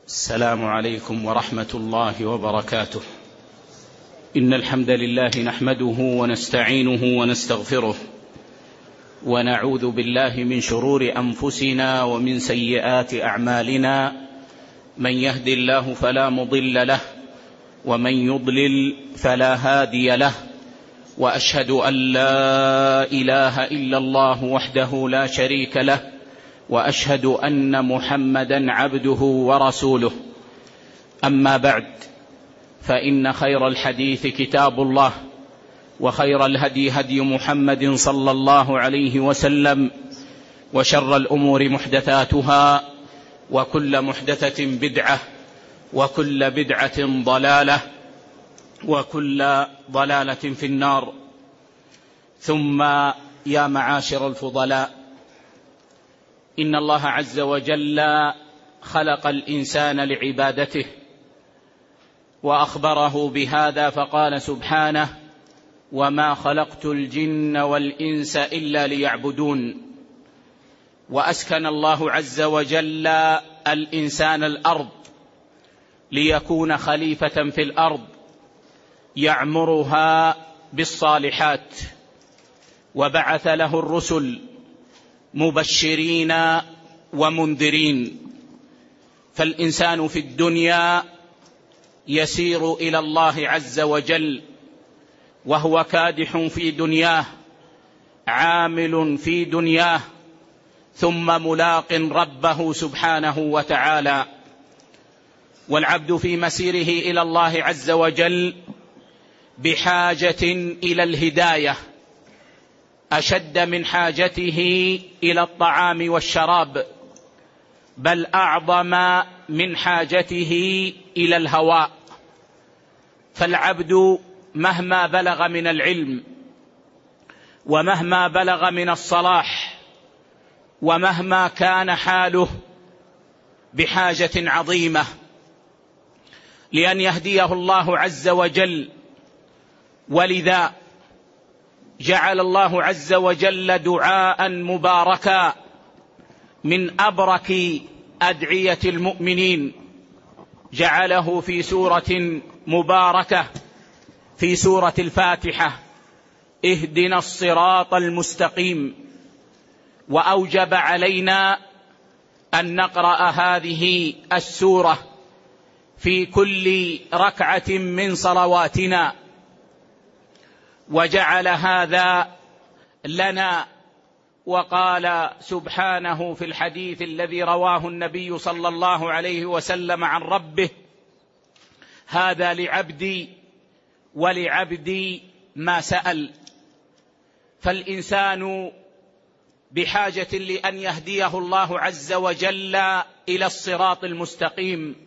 السلام عليكم ورحمة الله وبركاته. إن الحمد لله نحمده ونستعينه ونستغفره، ونعوذ بالله من شرور أنفسنا ومن سيئات أعمالنا. من يهد الله فلا مضل له، ومن يضلل فلا هادي له. وأشهد أن لا إله إلا الله وحده لا شريك له، وأشهد أن محمدا عبده ورسوله. أما بعد، فإن خير الحديث كتاب الله، وخير الهدي هدي محمد صلى الله عليه وسلم، وشر الأمور محدثاتها، وكل محدثة بدعة، وكل بدعة ضلالة، وكل ضلالة في النار. ثم يا معاشر الفضلاء، إن الله عز وجل خلق الإنسان لعبادته، وأخبره بهذا فقال سبحانه: وما خلقت الجن والإنس إلا ليعبدون. وأسكن الله عز وجل الإنسان الأرض ليكون خليفة في الأرض يعمرها بالصالحات، وبعث له الرسل مبشرين ومنذرين. فالإنسان في الدنيا يسير إلى الله عز وجل، وهو كادح في دنياه، عامل في دنياه، ثم ملاق ربه سبحانه وتعالى. والعبد في مسيره إلى الله عز وجل بحاجة إلى الهداية، أشد من حاجته إلى الطعام والشراب، بل أعظم من حاجته إلى الهواء. فالعبد مهما بلغ من العلم، ومهما بلغ من الصلاح، ومهما كان حاله، بحاجة عظيمة لأن يهديه الله عز وجل. ولذا جعل الله عز وجل دعاء مباركا من أبرك أدعية المؤمنين، جعله في سورة مباركة، في سورة الفاتحة: اهدنا الصراط المستقيم. وأوجب علينا أن نقرأ هذه السورة في كل ركعة من صلواتنا، وجعل هذا لنا. وقال سبحانه في الحديث الذي رواه النبي صلى الله عليه وسلم عن ربه: هذا لعبدي ولعبدي ما سأل. فالإنسان بحاجة لأن يهديه الله عز وجل إلى الصراط المستقيم،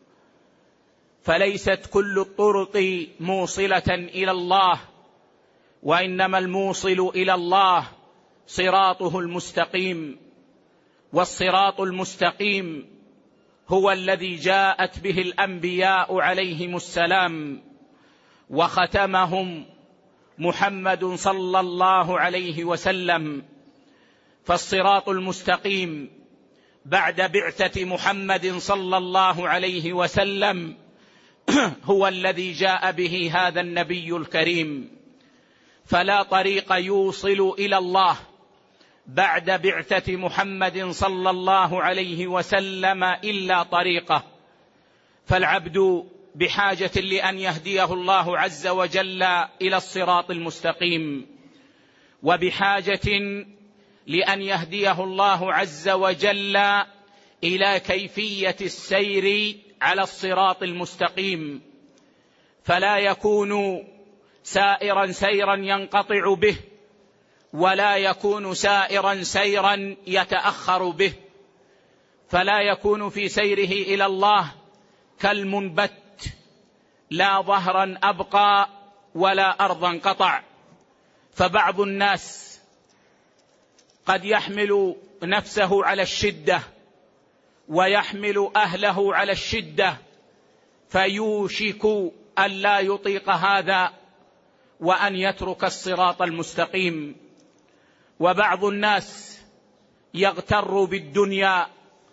فليست كل الطرق موصلة إلى الله، وإنما الموصل إلى الله صراطه المستقيم. والصراط المستقيم هو الذي جاءت به الأنبياء عليهم السلام، وختمهم محمد صلى الله عليه وسلم. فالصراط المستقيم بعد بعثة محمد صلى الله عليه وسلم هو الذي جاء به هذا النبي الكريم. فلا طريق يوصل إلى الله بعد بعثة محمد صلى الله عليه وسلم إلا طريقه. فالعبد بحاجة لأن يهديه الله عز وجل إلى الصراط المستقيم، وبحاجة لأن يهديه الله عز وجل إلى كيفية السير على الصراط المستقيم، فلا يكون سائرا سيرا ينقطع به، ولا يكون سائرا سيرا يتأخر به. فلا يكون في سيره إلى الله كالمنبت، لا ظهرا أبقى ولا أرضا قطع. فبعض الناس قد يحمل نفسه على الشدة، ويحمل أهله على الشدة، فيوشك أن لا يطيق هذا وأن يترك الصراط المستقيم. وبعض الناس يغتر بالدنيا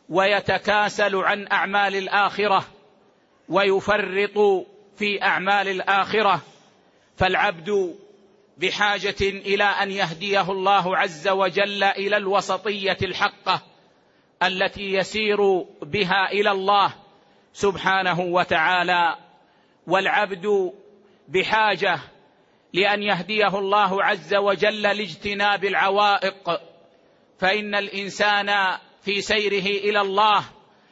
ويتكاسل عن أعمال الآخرة ويفرط في أعمال الآخرة. فالعبد بحاجة إلى أن يهديه الله عز وجل إلى الوسطية الحقة التي يسير بها إلى الله سبحانه وتعالى. والعبد بحاجة لأن يهديه الله عز وجل لاجتناب العوائق، فإن الإنسان في سيره إلى الله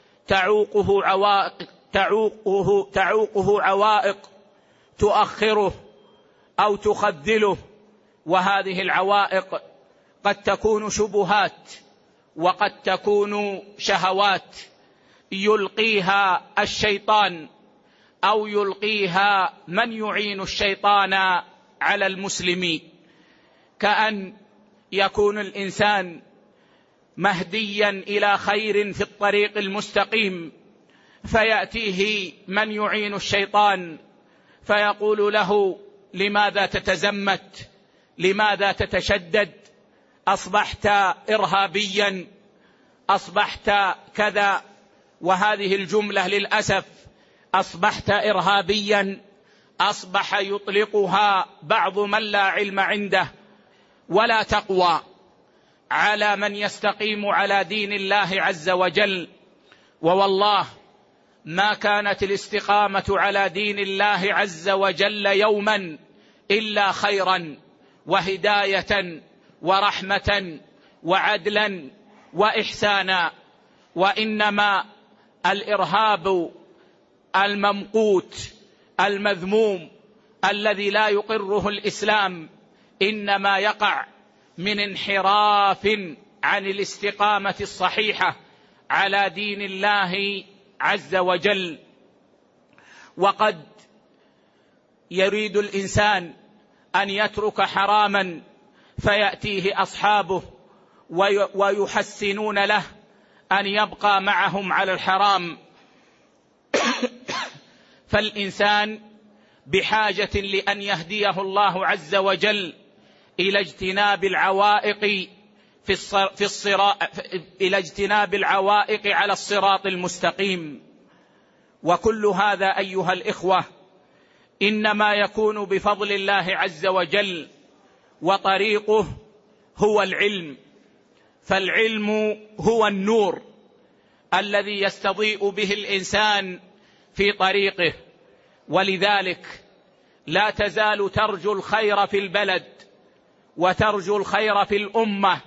تعوقه عوائق تؤخره أو تخذله، وهذه العوائق قد تكون شبهات وقد تكون شهوات يلقيها الشيطان أو يلقيها من يعين الشيطان على المسلمين، كأن يكون الإنسان مهديا إلى خير في الطريق المستقيم، فيأتيه من يعين الشيطان فيقول له: لماذا تتزمت؟ لماذا تتشدد؟ أصبحت إرهابيا، أصبحت كذا. وهذه الجملة للأسف أصبحت إرهابيا أصبح يطلقها بعض من لا علم عنده ولا تقوى على من يستقيم على دين الله عز وجل. ووالله ما كانت الاستقامة على دين الله عز وجل يوما إلا خيرا وهداية ورحمة وعدلا وإحسانا. وإنما الإرهاب الممقوت المذموم الذي لا يقره الإسلام إنما يقع من انحراف عن الاستقامة الصحيحة على دين الله عز وجل. وقد يريد الإنسان أن يترك حراما فيأتيه أصحابه ويحسنون له أن يبقى معهم على الحرام. فالإنسان بحاجة لأن يهديه الله عز وجل إلى اجتناب العوائق إلى اجتناب العوائق على الصراط المستقيم. وكل هذا أيها الإخوة إنما يكون بفضل الله عز وجل، وطريقه هو العلم. فالعلم هو النور الذي يستضيء به الإنسان في طريقه. ولذلك لا تزال ترجو الخير في البلد وترجو الخير في الأمة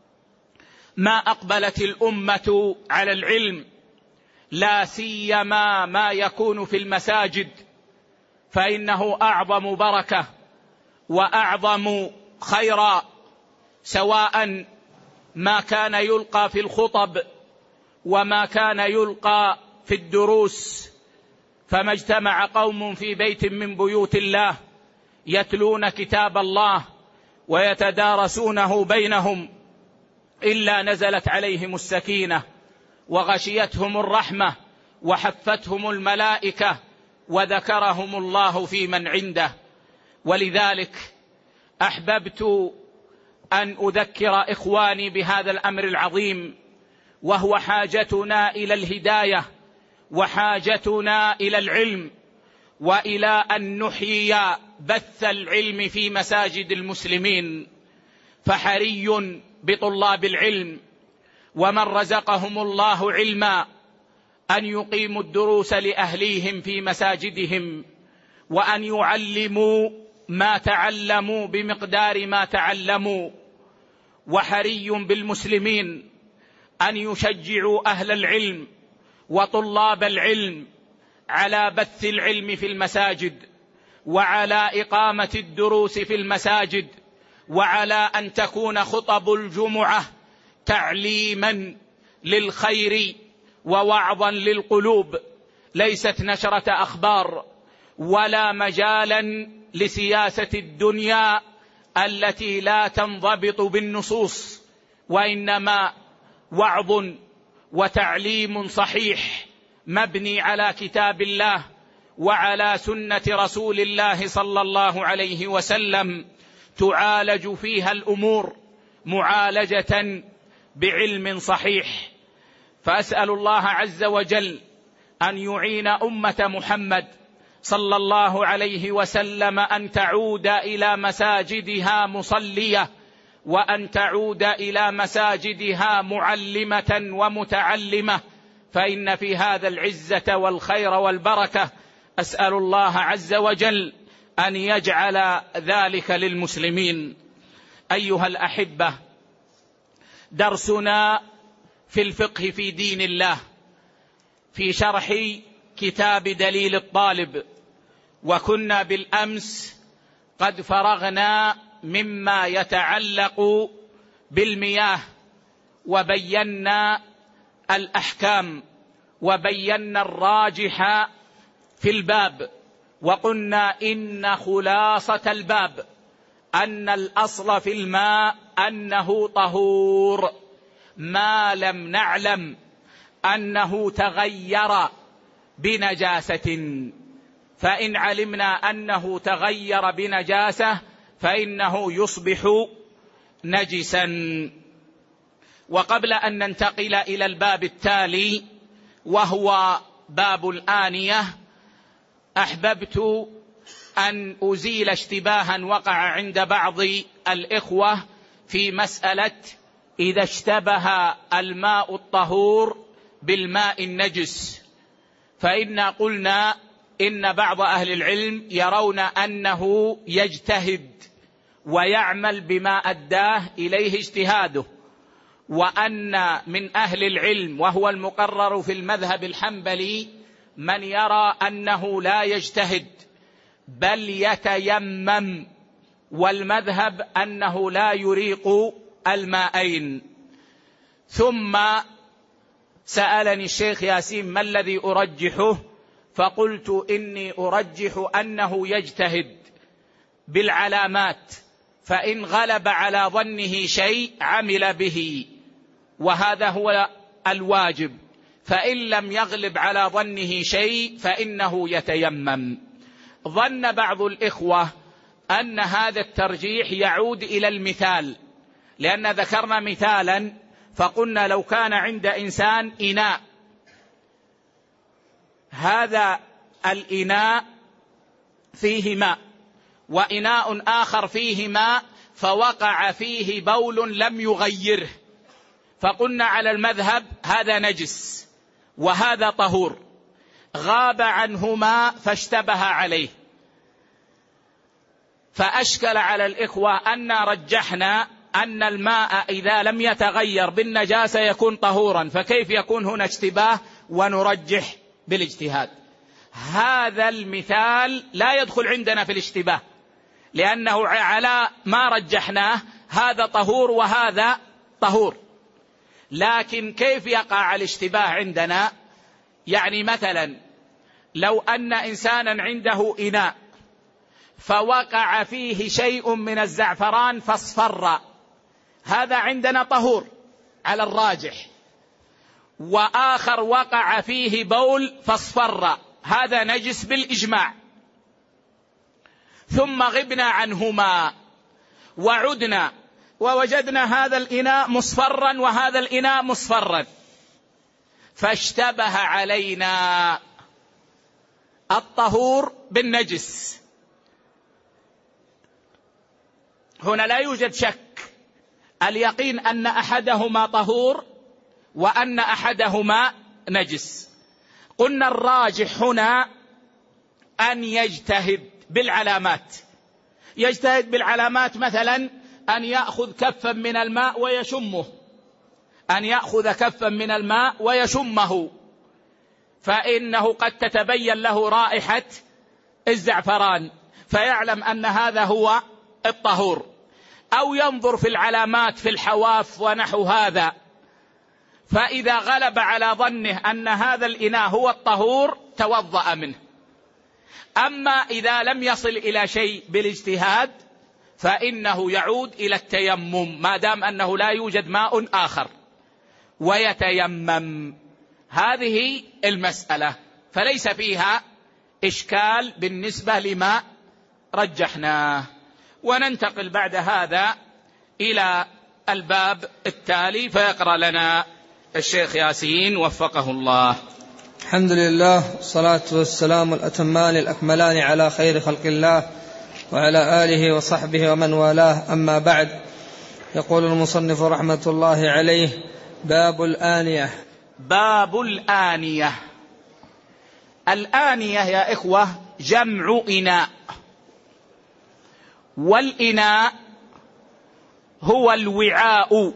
ما أقبلت الأمة على العلم، لا سيما ما يكون في المساجد، فإنه أعظم بركة وأعظم خيرا، سواء ما كان يلقى في الخطب وما كان يلقى في الدروس. فما اجتمع قوم في بيت من بيوت الله يتلون كتاب الله ويتدارسونه بينهم إلا نزلت عليهم السكينة وغشيتهم الرحمة وحفتهم الملائكة وذكرهم الله في من عنده. ولذلك أحببت أن أذكر إخواني بهذا الأمر العظيم، وهو حاجتنا إلى الهداية وحاجتنا إلى العلم، وإلى أن نحيي بث العلم في مساجد المسلمين. فحري بطلاب العلم ومن رزقهم الله علما أن يقيموا الدروس لأهليهم في مساجدهم، وأن يعلموا ما تعلموا بمقدار ما تعلموا. وحري بالمسلمين أن يشجعوا أهل العلم وطلاب العلم على بث العلم في المساجد، وعلى إقامة الدروس في المساجد، وعلى أن تكون خطب الجمعة تعليما للخير ووعظا للقلوب، ليست نشرة أخبار ولا مجالا لسياسة الدنيا التي لا تنضبط بالنصوص، وإنما وعظ وتعليم صحيح مبني على كتاب الله وعلى سنة رسول الله صلى الله عليه وسلم، تعالج فيها الأمور معالجة بعلم صحيح. فأسأل الله عز وجل أن يعين أمة محمد صلى الله عليه وسلم أن تعود إلى مساجدها مصلية، وأن تعود إلى مساجدها معلمة ومتعلمة، فإن في هذا العزة والخير والبركة. أسأل الله عز وجل أن يجعل ذلك للمسلمين. أيها الأحبة، درسنا في الفقه في دين الله في شرح كتاب دليل الطالب، وكنا بالأمس قد فرغنا مما يتعلق بالمياه، وبينا الأحكام، وبينا الراجح في الباب، وقلنا إن خلاصة الباب أن الأصل في الماء أنه طهور ما لم نعلم أنه تغير بنجاسة، فإن علمنا أنه تغير بنجاسة فإنه يصبح نجسا. وقبل أن ننتقل إلى الباب التالي وهو باب الآنية، أحببت أن أزيل اشتباها وقع عند بعض الإخوة في مسألة إذا اشتبه الماء الطهور بالماء النجس، فإنا قلنا إن بعض أهل العلم يرون أنه يجتهد ويعمل بما أداه إليه اجتهاده، وأن من أهل العلم وهو المقرر في المذهب الحنبلي من يرى أنه لا يجتهد بل يتيمم، والمذهب أنه لا يريق الماءين. ثم سألني الشيخ ياسين ما الذي أرجحه، فقلت إني أرجح أنه يجتهد بالعلامات، فإن غلب على ظنه شيء عمل به، وهذا هو الواجب، فإن لم يغلب على ظنه شيء فإنه يتيمم. ظن بعض الإخوة أن هذا الترجيح يعود إلى المثال، لأن ذكرنا مثالا فقلنا لو كان عند إنسان إناء، هذا الإناء فيه ماء وإناء آخر فيه ماء فوقع فيه بول لم يغيره، فقلنا على المذهب هذا نجس وهذا طهور، غاب عنهما فاشتبه عليه، فأشكل على الإخوة أن رجحنا أن الماء إذا لم يتغير بالنجاسة يكون طهورا، فكيف يكون هنا اشتباه ونرجح بالاجتهاد؟ هذا المثال لا يدخل عندنا في الاشتباه، لأنه على ما رجحناه هذا طهور وهذا طهور، لكن كيف يقع الاشتباه عندنا؟ يعني مثلا لو أن إنسانا عنده إناء فوقع فيه شيء من الزعفران فاصفر، هذا عندنا طهور على الراجح، وآخر وقع فيه بول فاصفر، هذا نجس بالإجماع. ثم غبنا عنهما وعدنا ووجدنا هذا الإناء مصفرا وهذا الإناء مصفرا، فاشتبه علينا الطهور بالنجس. هنا لا يوجد شك، اليقين أن أحدهما طهور وأن أحدهما نجس. قلنا الراجح هنا أن يجتهد بالعلامات، يجتهد بالعلامات، مثلا أن يأخذ كفا من الماء ويشمه، أن يأخذ كفا من الماء ويشمه، فإنه قد تتبين له رائحة الزعفران فيعلم أن هذا هو الطهور، أو ينظر في العلامات في الحواف ونحو هذا، فإذا غلب على ظنه أن هذا الإناء هو الطهور توضأ منه. أما إذا لم يصل إلى شيء بالاجتهاد فإنه يعود إلى التيمم ما دام أنه لا يوجد ماء آخر ويتيمم. هذه المسألة فليس فيها إشكال بالنسبة لما رجحناه. وننتقل بعد هذا إلى الباب التالي فيقرأ لنا الشيخ ياسين وفقه الله. الحمد لله، والصلاة والسلام الأتمان الأكملان على خير خلق الله وعلى آله وصحبه ومن والاه، أما بعد. يقول المصنف رحمة الله عليه: باب الآنية. باب الآنية. الآنية يا إخوة جمع إناء، والإناء هو الوعاء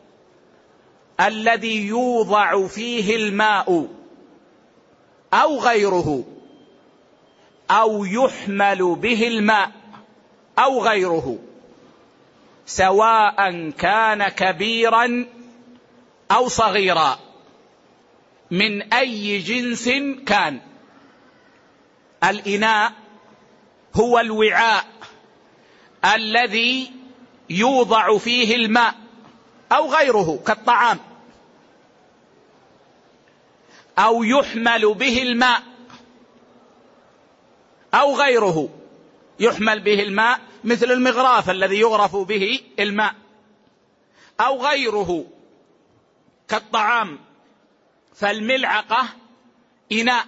الذي يوضع فيه الماء أو غيره، أو يحمل به الماء أو غيره، سواء كان كبيرا أو صغيرا، من أي جنس كان. الإناء هو الوعاء الذي يوضع فيه الماء أو غيره كالطعام، أو يحمل به الماء أو غيره. يحمل به الماء مثل المغراف الذي يغرف به الماء، أو غيره كالطعام. فالملعقة إناء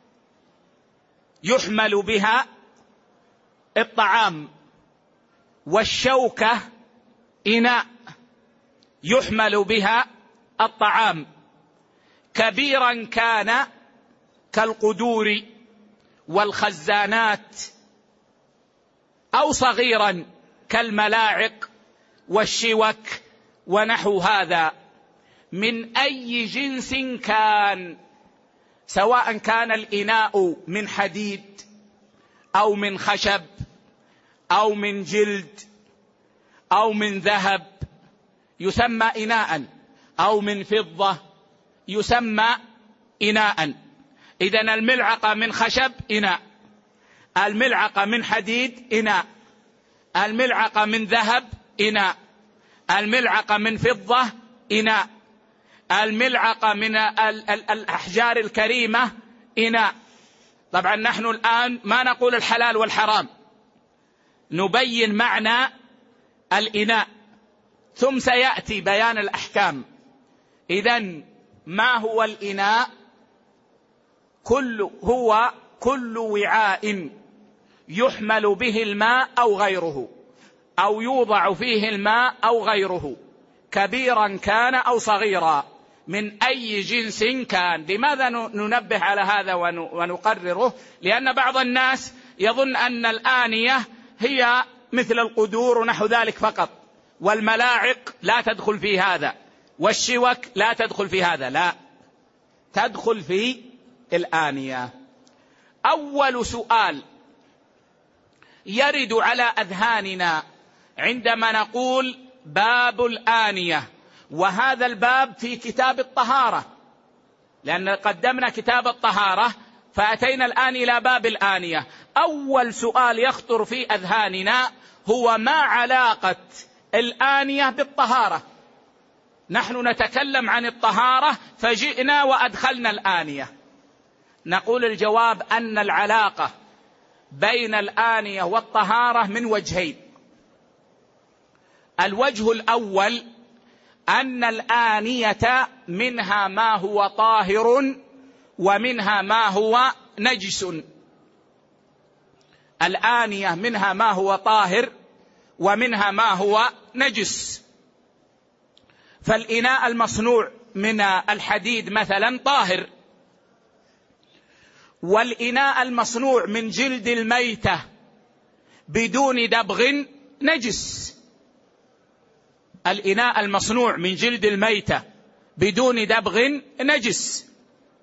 يحمل بها الطعام، والشوكة إناء يحمل بها الطعام، كبيرا كان كالقدور والخزانات، أو صغيرا كالملاعق والشوك ونحو هذا، من أي جنس كان، سواء كان الإناء من حديد أو من خشب أو من جلد أو من ذهب يسمى إناء، أو من فضة يسمى إناء. إذن الملعقة من خشب إناء، الملعقة من حديد إناء، الملعقة من ذهب إناء، الملعقة من فضة إناء، الملعقة من الأحجار الكريمة إناء. طبعا نحن الآن ما نقول الحلال والحرام، نبين معنى الإناء، ثم سيأتي بيان الأحكام. إذن ما هو الإناء؟ هو كل وعاء يحمل به الماء أو غيره، أو يوضع فيه الماء أو غيره، كبيرا كان أو صغيرا، من أي جنس كان. لماذا ننبه على هذا ونقرره؟ لأن بعض الناس يظن أن الآنية هي مثل القدور ونحو ذلك فقط، والملاعق لا تدخل في هذا، والشوك لا تدخل في هذا، لا، تدخل في الآنية. أول سؤال يرد على أذهاننا عندما نقول باب الآنية، وهذا الباب في كتاب الطهارة، لأن قدمنا كتاب الطهارة فأتينا الآن إلى باب الآنية. أول سؤال يخطر في أذهاننا هو: ما علاقة الآنية بالطهارة؟ نحن نتكلم عن الطهارة فجئنا وأدخلنا الآنية. نقول الجواب أن العلاقة بين الآنية والطهارة من وجهين. الوجه الأول أن الآنية منها ما هو طاهر ومنها ما هو نجس. الآنية منها ما هو طاهر ومنها ما هو نجس. فالإناء المصنوع من الحديد مثلا طاهر، والإناء المصنوع من جلد الميتة بدون دبغ نجس. الإناء المصنوع من جلد الميتة بدون دبغ نجس.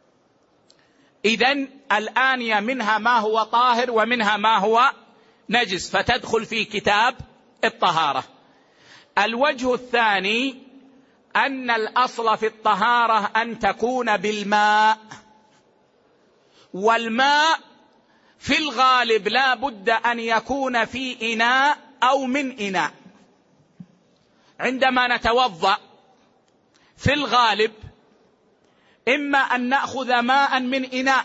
إذن الآنية منها ما هو طاهر ومنها ما هو نجس، فتدخل في كتاب الطهارة. الوجه الثاني أن الأصل في الطهارة أن تكون بالماء، والماء في الغالب لا بد أن يكون في إناء أو من إناء. عندما نتوضأ في الغالب إما أن نأخذ ماء من إناء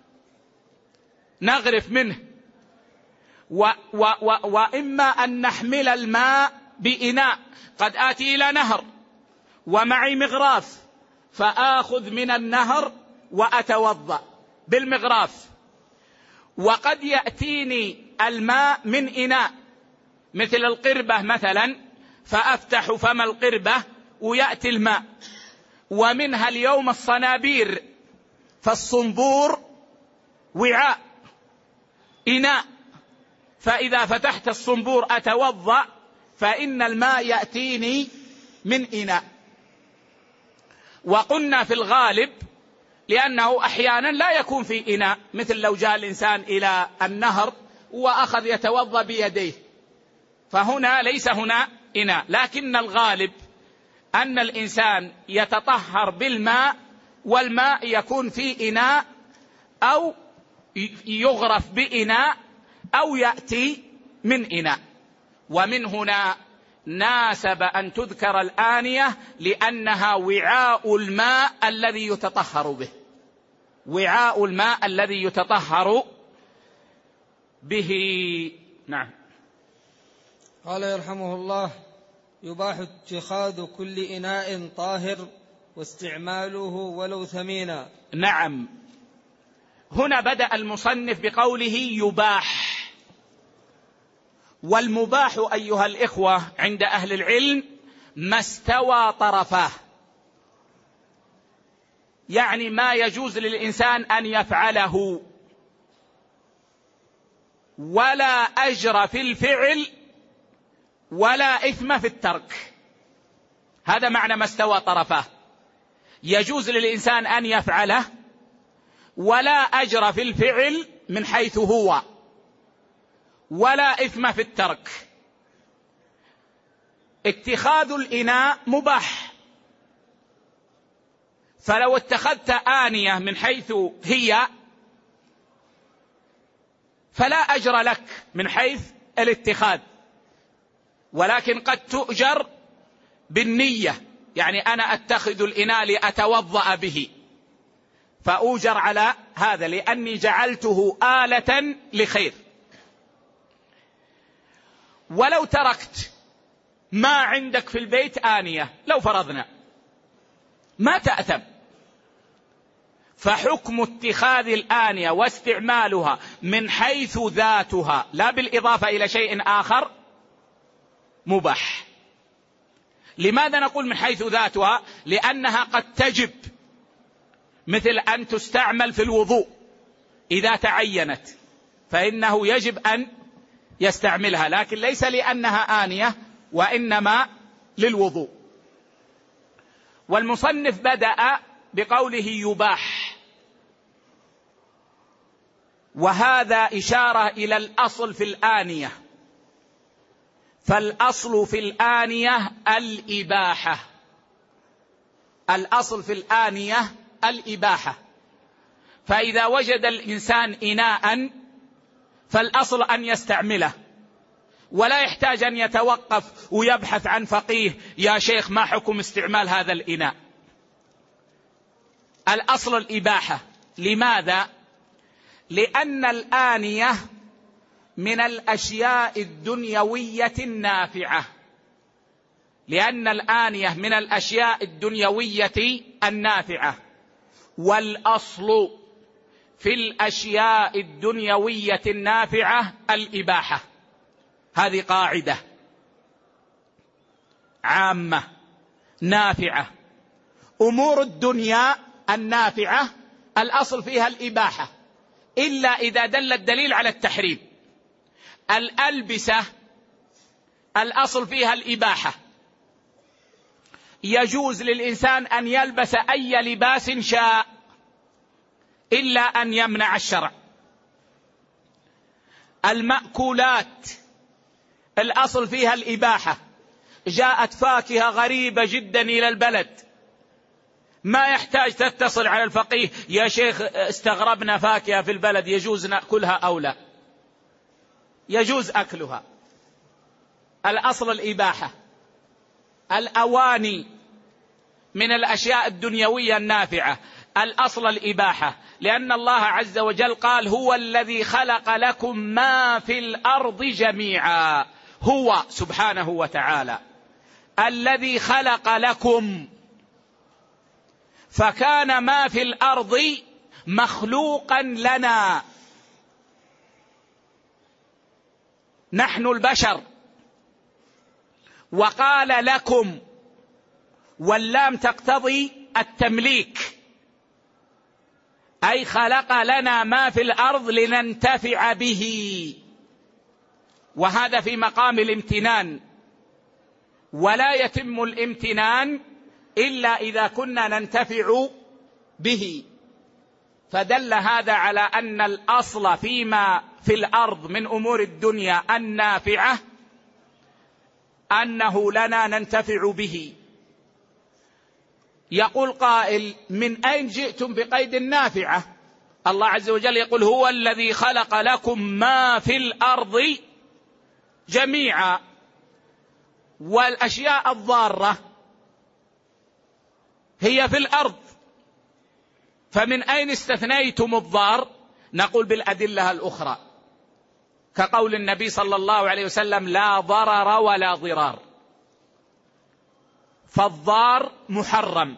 نغرف منه، وإما أن نحمل الماء بإناء. قد آتي إلى نهر ومعي مغراف فآخذ من النهر وأتوضأ بالمغراف. وقد يأتيني الماء من إناء مثل القربة مثلا، فأفتح فم القربة ويأتي الماء. ومنها اليوم الصنابير، فالصنبور وعاء إناء، فإذا فتحت الصنبور أتوضأ فإن الماء يأتيني من إناء. وقلنا في الغالب لأنه أحيانا لا يكون في إناء، مثل لو جاء الإنسان إلى النهر وأخذ يتوضأ بيديه، فهنا ليس هنا إناء، لكن الغالب أن الإنسان يتطهر بالماء، والماء يكون في إناء أو يغرف بإناء أو يأتي من إناء. ومن هنا ناسب أن تذكر الآنية لأنها وعاء الماء الذي يتطهر به، وعاء الماء الذي يتطهر به. نعم. قال يرحمه الله: يباح اتخاذ كل إناء طاهر واستعماله ولو ثمينا. نعم، هنا بدأ المصنف بقوله يباح. والمباح أيها الإخوة عند أهل العلم ما استوى طرفاه، يعني ما يجوز للإنسان أن يفعله ولا أجر في الفعل ولا إثم في الترك. هذا معنى ما استوى طرفاه، يجوز للإنسان أن يفعله ولا أجر في الفعل من حيث هو ولا إثم في الترك. اتخاذ الإناء مباح، فلو اتخذت آنية من حيث هي فلا أجر لك من حيث الاتخاذ، ولكن قد تؤجر بالنية، يعني أنا أتخذ الإناء لأتوضأ به، فأوجر على هذا لأني جعلته آلة لخير. ولو تركت ما عندك في البيت آنية، لو فرضنا، ما تأثم، فحكم اتخاذ الآنية واستعمالها من حيث ذاتها لا بالإضافة إلى شيء آخر مباح. لماذا نقول من حيث ذاتها؟ لأنها قد تجب، مثل أن تستعمل في الوضوء إذا تعينت فإنه يجب أن يستعملها، لكن ليس لأنها آنية وإنما للوضوء. والمصنف بدأ بقوله يباح، وهذا إشارة إلى الأصل في الآنية، فالأصل في الآنية الإباحة، الأصل في الآنية الإباحة. فإذا وجد الإنسان إناء فالأصل أن يستعمله، ولا يحتاج أن يتوقف ويبحث عن فقيه يا شيخ ما حكم استعمال هذا الإناء. الأصل الإباحة. لماذا؟ لأن الآنية من الأشياء الدنيوية النافعة، لأن الآنية من الأشياء الدنيوية النافعة، والأصل في الأشياء الدنيوية النافعة الإباحة. هذه قاعدة عامة نافعة. أمور الدنيا النافعة الأصل فيها الإباحة، إلا إذا دل الدليل على التحريم. الألبسة الأصل فيها الإباحة، يجوز للإنسان أن يلبس أي لباس شاء إلا أن يمنع الشرع. المأكولات الأصل فيها الإباحة، جاءت فاكهة غريبة جدا إلى البلد، ما يحتاج تتصل على الفقيه يا شيخ استغربنا فاكهة في البلد يجوز نأكلها أو لا، يجوز أكلها، الأصل الإباحة. الأواني من الأشياء الدنيوية النافعة، الأصل الإباحة، لأن الله عز وجل قال هو الذي خلق لكم ما في الأرض جميعا، هو سبحانه وتعالى الذي خلق لكم، فكان ما في الأرض مخلوقا لنا نحن البشر، وقال لكم، واللام تقتضي التمليك، أي خلق لنا ما في الأرض لننتفع به، وهذا في مقام الامتنان، ولا يتم الامتنان إلا إذا كنا ننتفع به. فدل هذا على أن الأصل فيما في الأرض من أمور الدنيا النافعة أنه لنا ننتفع به. يقول قائل: من أين جئتم بقيد النافعة؟ الله عز وجل يقول: هو الذي خلق لكم ما في الأرض جميعا. والأشياء الضارة هي في الأرض، فمن أين استثنيتم الضار؟ نقول: بالأدلة الأخرى، كقول النبي صلى الله عليه وسلم: لا ضرر ولا ضرار. فالضار محرم.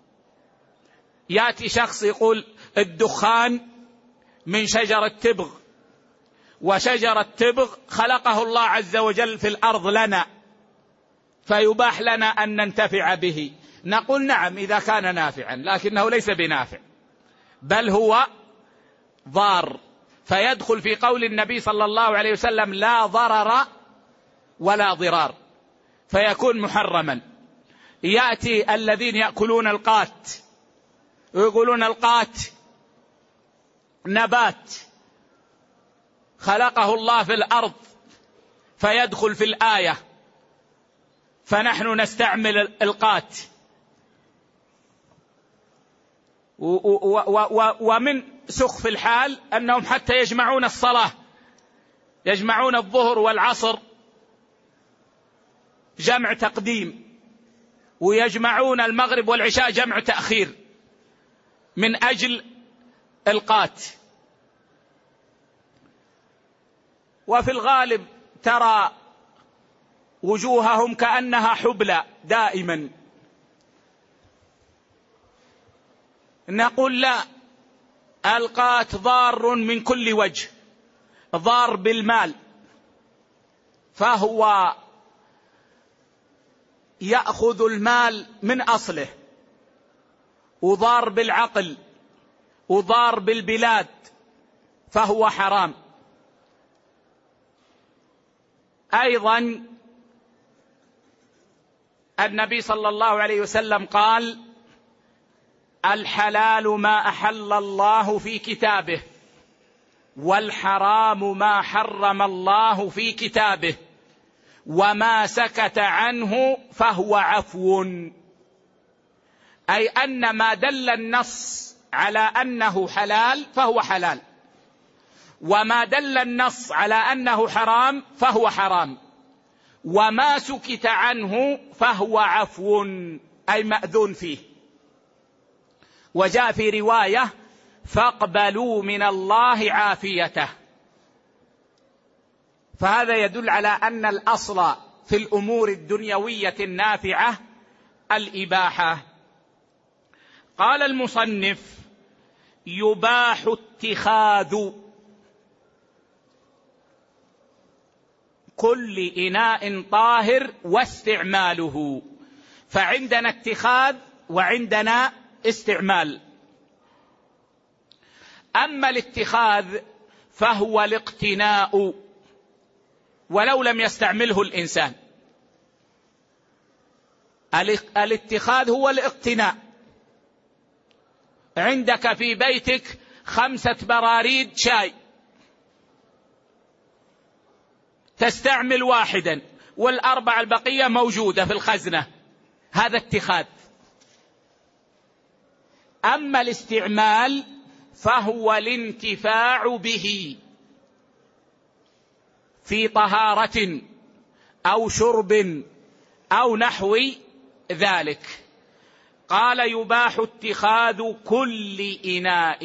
يأتي شخص يقول: الدخان من شجرة تبغ، وشجرة تبغ خلقه الله عز وجل في الأرض لنا، فيباح لنا أن ننتفع به. نقول: نعم إذا كان نافعا، لكنه ليس بنافع، بل هو ضار، فيدخل في قول النبي صلى الله عليه وسلم: لا ضرر ولا ضرار، فيكون محرما. يأتي الذين يأكلون القات ويقولون: القات نبات خلقه الله في الأرض، فيدخل في الآية، فنحن نستعمل القات. ومن سخف الحال أنهم حتى يجمعون الصلاة، يجمعون الظهر والعصر جمع تقديم، ويجمعون المغرب والعشاء جمع تأخير من أجل القات. وفي الغالب ترى وجوههم كأنها حبلى دائما. نقول: لا، القات ضار من كل وجه، ضار بالمال فهو يأخذ المال من أصله، وضار بالعقل، وضار بالبلاد، فهو حرام. أيضا النبي صلى الله عليه وسلم قال: الحلال ما أحل الله في كتابه، والحرام ما حرم الله في كتابه، وما سكت عنه فهو عفو. أي أن ما دل النص على أنه حلال فهو حلال، وما دل النص على أنه حرام فهو حرام، وما سكت عنه فهو عفو، أي مأذون فيه. وجاء في رواية: فاقبلوا من الله عافيته. فهذا يدل على أن الأصل في الأمور الدنيوية النافعة الإباحة. قال المصنف: يباح اتخاذ كل إناء طاهر واستعماله. فعندنا اتخاذ وعندنا استعمال. أما الاتخاذ فهو الاقتناء ولو لم يستعمله الإنسان. الاتخاذ هو الاقتناء. عندك في بيتك 5 براريد شاي، تستعمل واحدا وال4 البقية موجودة في الخزنة، هذا اتخاذ. أما الاستعمال فهو الانتفاع به في طهارة أو شرب أو نحو ذلك. قال: يباح اتخاذ كل إناء،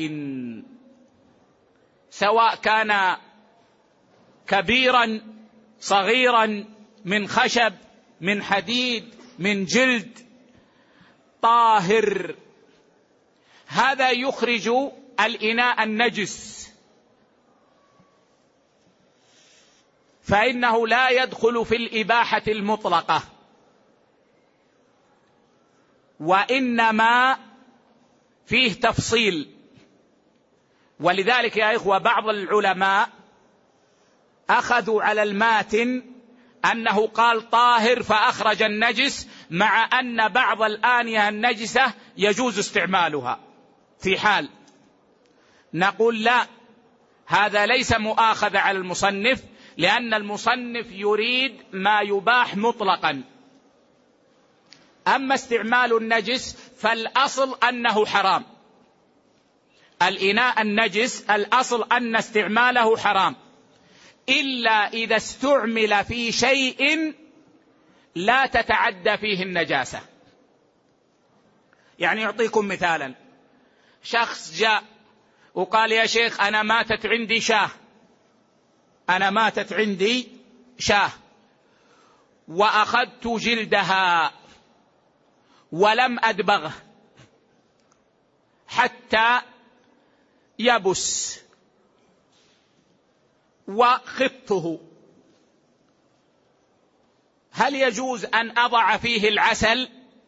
سواء كان كبيرا صغيرا، من خشب، من حديد، من جلد، طاهر هذا يخرج الإناء النجس، فإنه لا يدخل في الإباحة المطلقة، وإنما فيه تفصيل. ولذلك يا إخوة بعض العلماء أخذوا على الماتن أنه قال طاهر فأخرج النجس، مع أن بعض الآنية النجسة يجوز استعمالها في حال. نقول لا، هذا ليس مؤاخذة على المصنف، لأن المصنف يريد ما يباح مطلقا. أما استعمال النجس فالأصل أنه حرام. الإناء النجس الأصل أن استعماله حرام، إلا إذا استعمل في شيء لا تتعدى فيه النجاسة. يعني أعطيكم مثالا، شخص جاء وقال يا شيخ أنا ماتت عندي شاة وأخذت جلدها ولم أدبغه حتى يبس وخطه، هل يجوز أن أضع فيه العسل؟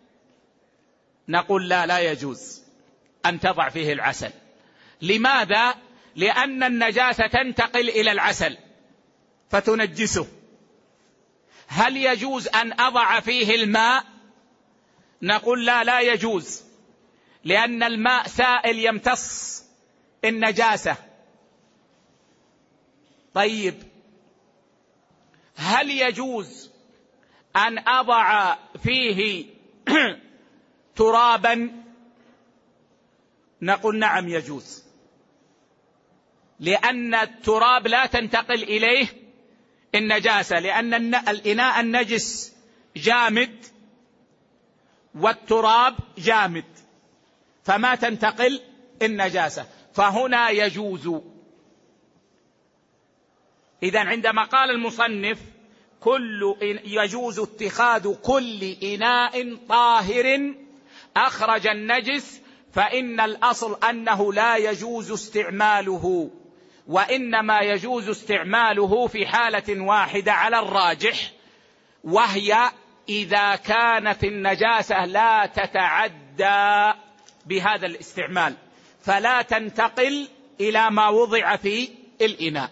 نقول لا يجوز أن تضع فيه العسل. لماذا؟ لأن النجاسة تنتقل إلى العسل فتنجسه. هل يجوز أن أضع فيه الماء؟ نقول لا يجوز، لأن الماء سائل يمتص النجاسة. طيب، هل يجوز أن أضع فيه ترابا؟ نقول نعم يجوز، لأن التراب لا تنتقل إليه النجاسة، لأن الإناء النجس جامد والتراب جامد فما تنتقل النجاسة، فهنا يجوز. إذن عندما قال المصنف يجوز اتخاذ كل إناء طاهر أخرج النجس، فإن الأصل أنه لا يجوز استعماله، وإنما يجوز استعماله في حالة واحدة على الراجح، وهي إذا كانت النجاسة لا تتعدى بهذا الاستعمال، فلا تنتقل إلى ما وضع في الإناء.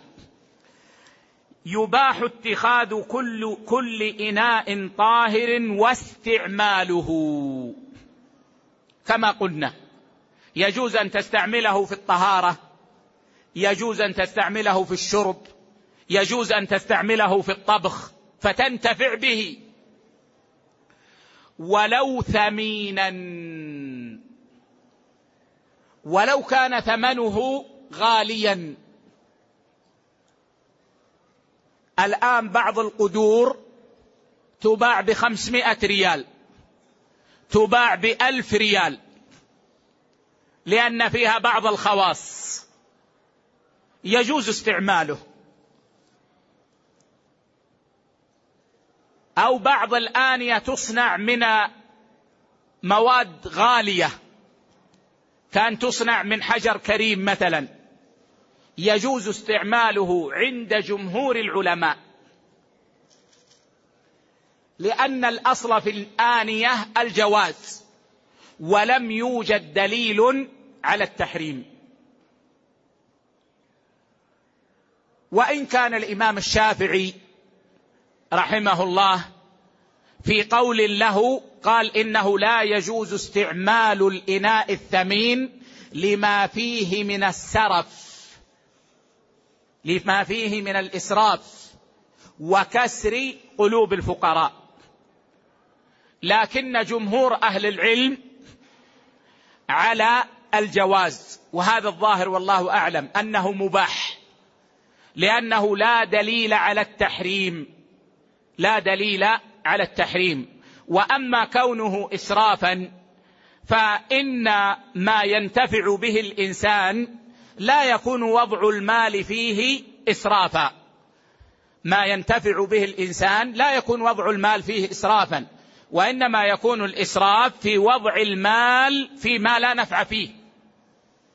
يباح اتخاذ كل إناء طاهر واستعماله، كما قلنا يجوز أن تستعمله في الطهارة، يجوز أن تستعمله في الشرب، يجوز أن تستعمله في الطبخ فتنتفع به، ولو ثمينا، ولو كان ثمنه غاليا. الآن بعض القدور تباع ب500 ريال، تباع ب1000 ريال، لأن فيها بعض الخواص، يجوز استعماله. أو بعض الآنية تصنع من مواد غالية، كان تصنع من حجر كريم مثلا، يجوز استعماله عند جمهور العلماء، لأن الأصل في الآنية الجواز، ولم يوجد دليل على التحريم. وإن كان الإمام الشافعي رحمه الله في قول له قال إنه لا يجوز استعمال الإناء الثمين لما فيه من السرف، لما فيه من الإسراف وكسر قلوب الفقراء. لكن جمهور أهل العلم على الجواز، وهذا الظاهر والله أعلم أنه مباح، لأنه لا دليل على التحريم، لا دليل على التحريم. وأما كونه إسرافا فإن ما ينتفع به الإنسان لا يكون وضع المال فيه إسرافا، ما ينتفع به الإنسان لا يكون وضع المال فيه إسرافا، وإنما يكون الإسراف في وضع المال فيما لا نفع فيه،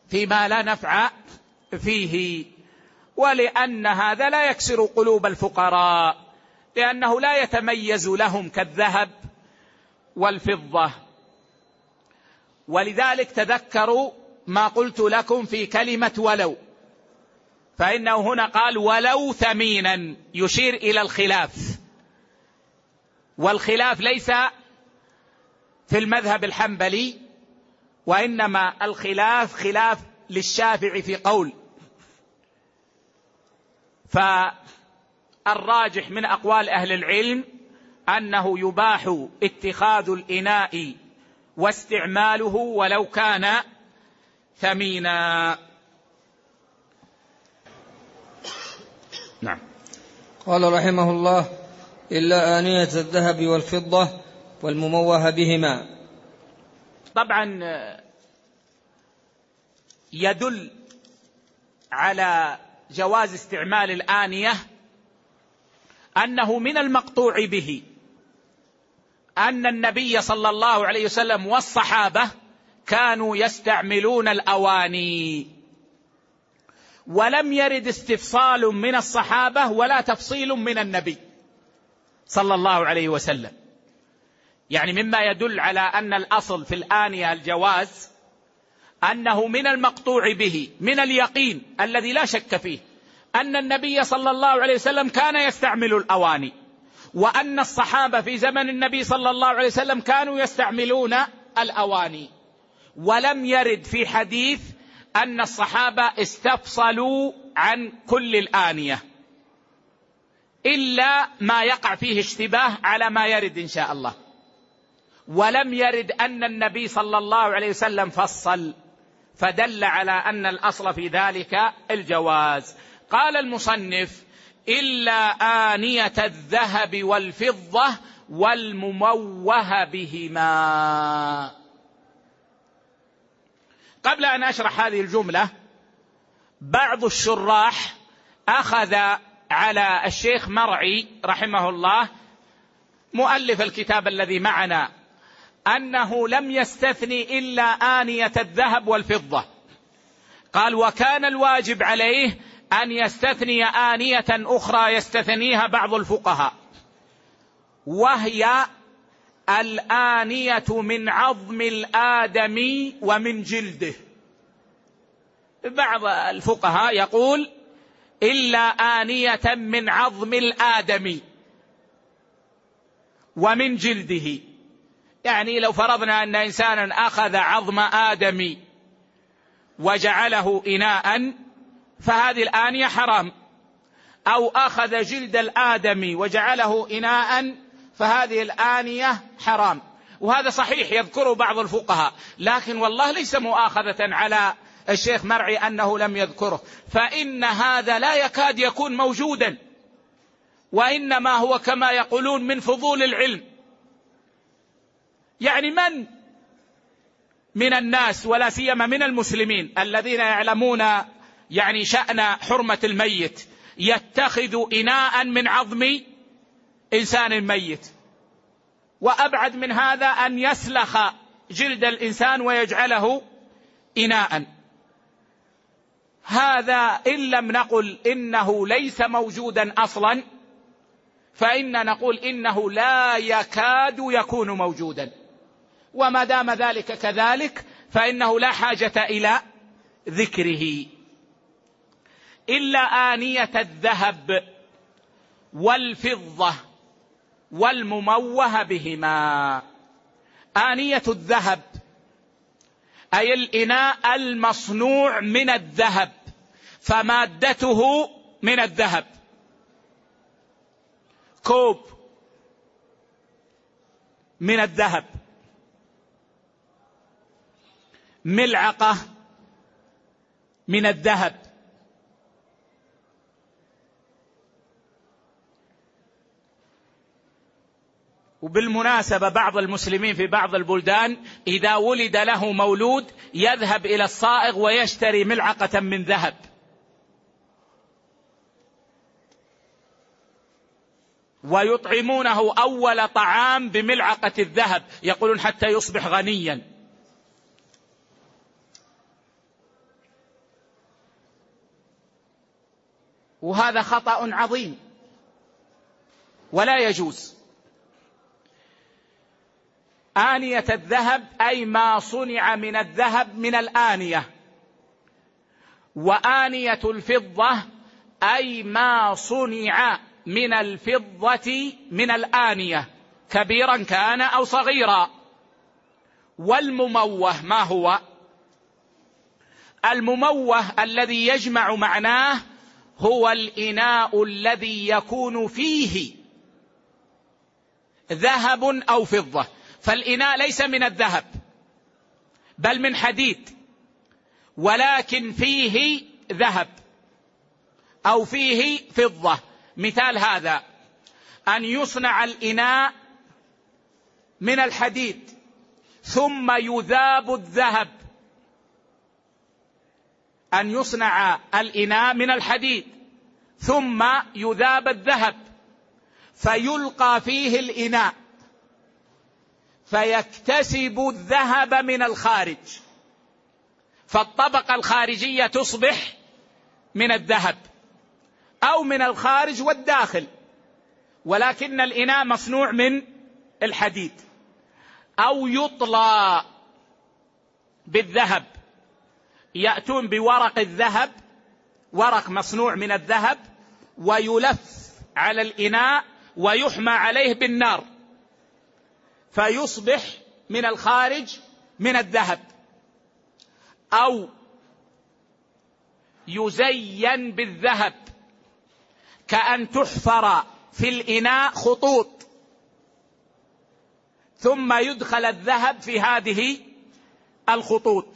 فيما لا نفع فيه، ولأن هذا لا يكسر قلوب الفقراء، لأنه لا يتميز لهم كالذهب والفضة. ولذلك تذكروا ما قلت لكم في كلمة ولو، فإنه هنا قال ولو ثمينا، يشير إلى الخلاف، والخلاف ليس في المذهب الحنبلي، وإنما الخلاف خلاف للشافعي في قول. فالراجح من أقوال أهل العلم أنه يباح اتخاذ الإناء واستعماله ولو كان ثمينا. نعم. قال رحمه الله: إلا آنية الذهب والفضة والمموه بهما. طبعا يدل على جواز استعمال الآنية أنه من المقطوع به أن النبي صلى الله عليه وسلم والصحابة كانوا يستعملون الأواني، ولم يرد استفصال من الصحابة ولا تفصيل من النبي صلى الله عليه وسلم. يعني مما يدل على أن الأصل في الآنية الجواز، أنه من المقطوع به من اليقين الذي لا شك فيه أن النبي صلى الله عليه وسلم كان يستعمل الأواني، وأن الصحابة في زمن النبي صلى الله عليه وسلم كانوا يستعملون الأواني. ولم يرد في حديث أن الصحابة استفصلوا عن كل الآنية، إلا ما يقع فيه اشتباه على ما يرد إن شاء الله. ولم يرد أن النبي صلى الله عليه وسلم فصل، فدل على أن الأصل في ذلك الجواز. قال المصنف: إلا آنية الذهب والفضة والمموه بهما. قبل أن أشرح هذه الجملة، بعض الشراح أخذ على الشيخ مرعي رحمه الله مؤلف الكتاب الذي معنا أنه لم يستثني إلا آنية الذهب والفضة. قال: وكان الواجب عليه أن يستثني آنية أخرى يستثنيها بعض الفقهاء، وهي الآنية من عظم الآدمي ومن جلده. بعض الفقهاء يقول: إلا آنية من عظم الآدمي ومن جلده. يعني لو فرضنا أن إنسانا أخذ عظم آدمي وجعله إناء فهذه الآنية حرام، أو أخذ جلد الآدمي وجعله إناء فهذه الآنية حرام. وهذا صحيح يذكره بعض الفقهاء، لكن والله ليس مؤاخذة على الشيخ مرعي أنه لم يذكره، فإن هذا لا يكاد يكون موجودا، وإنما هو كما يقولون من فضول العلم. يعني من الناس ولا سيما من المسلمين الذين يعلمون يعني شأن حرمة الميت يتخذ إناء من عظم إنسان ميت، وأبعد من هذا أن يسلخ جلد الإنسان ويجعله إناء. هذا إن لم نقل إنه ليس موجودا أصلا، فإن نقول إنه لا يكاد يكون موجودا، وما دام ذلك كذلك فإنه لا حاجة إلى ذكره. إلا آنية الذهب والفضة والمموه بهما. آنية الذهب أي الإناء المصنوع من الذهب، فمادته من الذهب. كوب من الذهب، ملعقة من الذهب، وبالمناسبة بعض المسلمين في بعض البلدان إذا ولد له مولود يذهب إلى الصائغ ويشتري ملعقة من ذهب، ويطعمونه أول طعام بملعقة الذهب، يقولون حتى يصبح غنيا. وهذا خطأ عظيم ولا يجوز. آنية الذهب أي ما صنع من الذهب من الآنية، وآنية الفضة أي ما صنع من الفضة من الآنية كبيرا كان أو صغيرا. والمموه ما هو؟ المموه الذي يجمع معناه هو الإناء الذي يكون فيه ذهب أو فضة. فالإناء ليس من الذهب بل من حديد، ولكن فيه ذهب أو فيه فضة. مثال هذا أن يصنع الإناء من الحديد ثم يذاب الذهب، أن يصنع الإناء من الحديد ثم يذاب الذهب فيلقى فيه الإناء فيكتسب الذهب من الخارج، فالطبقة الخارجية تصبح من الذهب أو من الخارج والداخل، ولكن الإناء مصنوع من الحديد. أو يطلى بالذهب، يأتون بورق الذهب، ورق مصنوع من الذهب، ويلف على الإناء ويحمى عليه بالنار فيصبح من الخارج من الذهب. أو يزين بالذهب كأن تحفر في الإناء خطوط ثم يدخل الذهب في هذه الخطوط.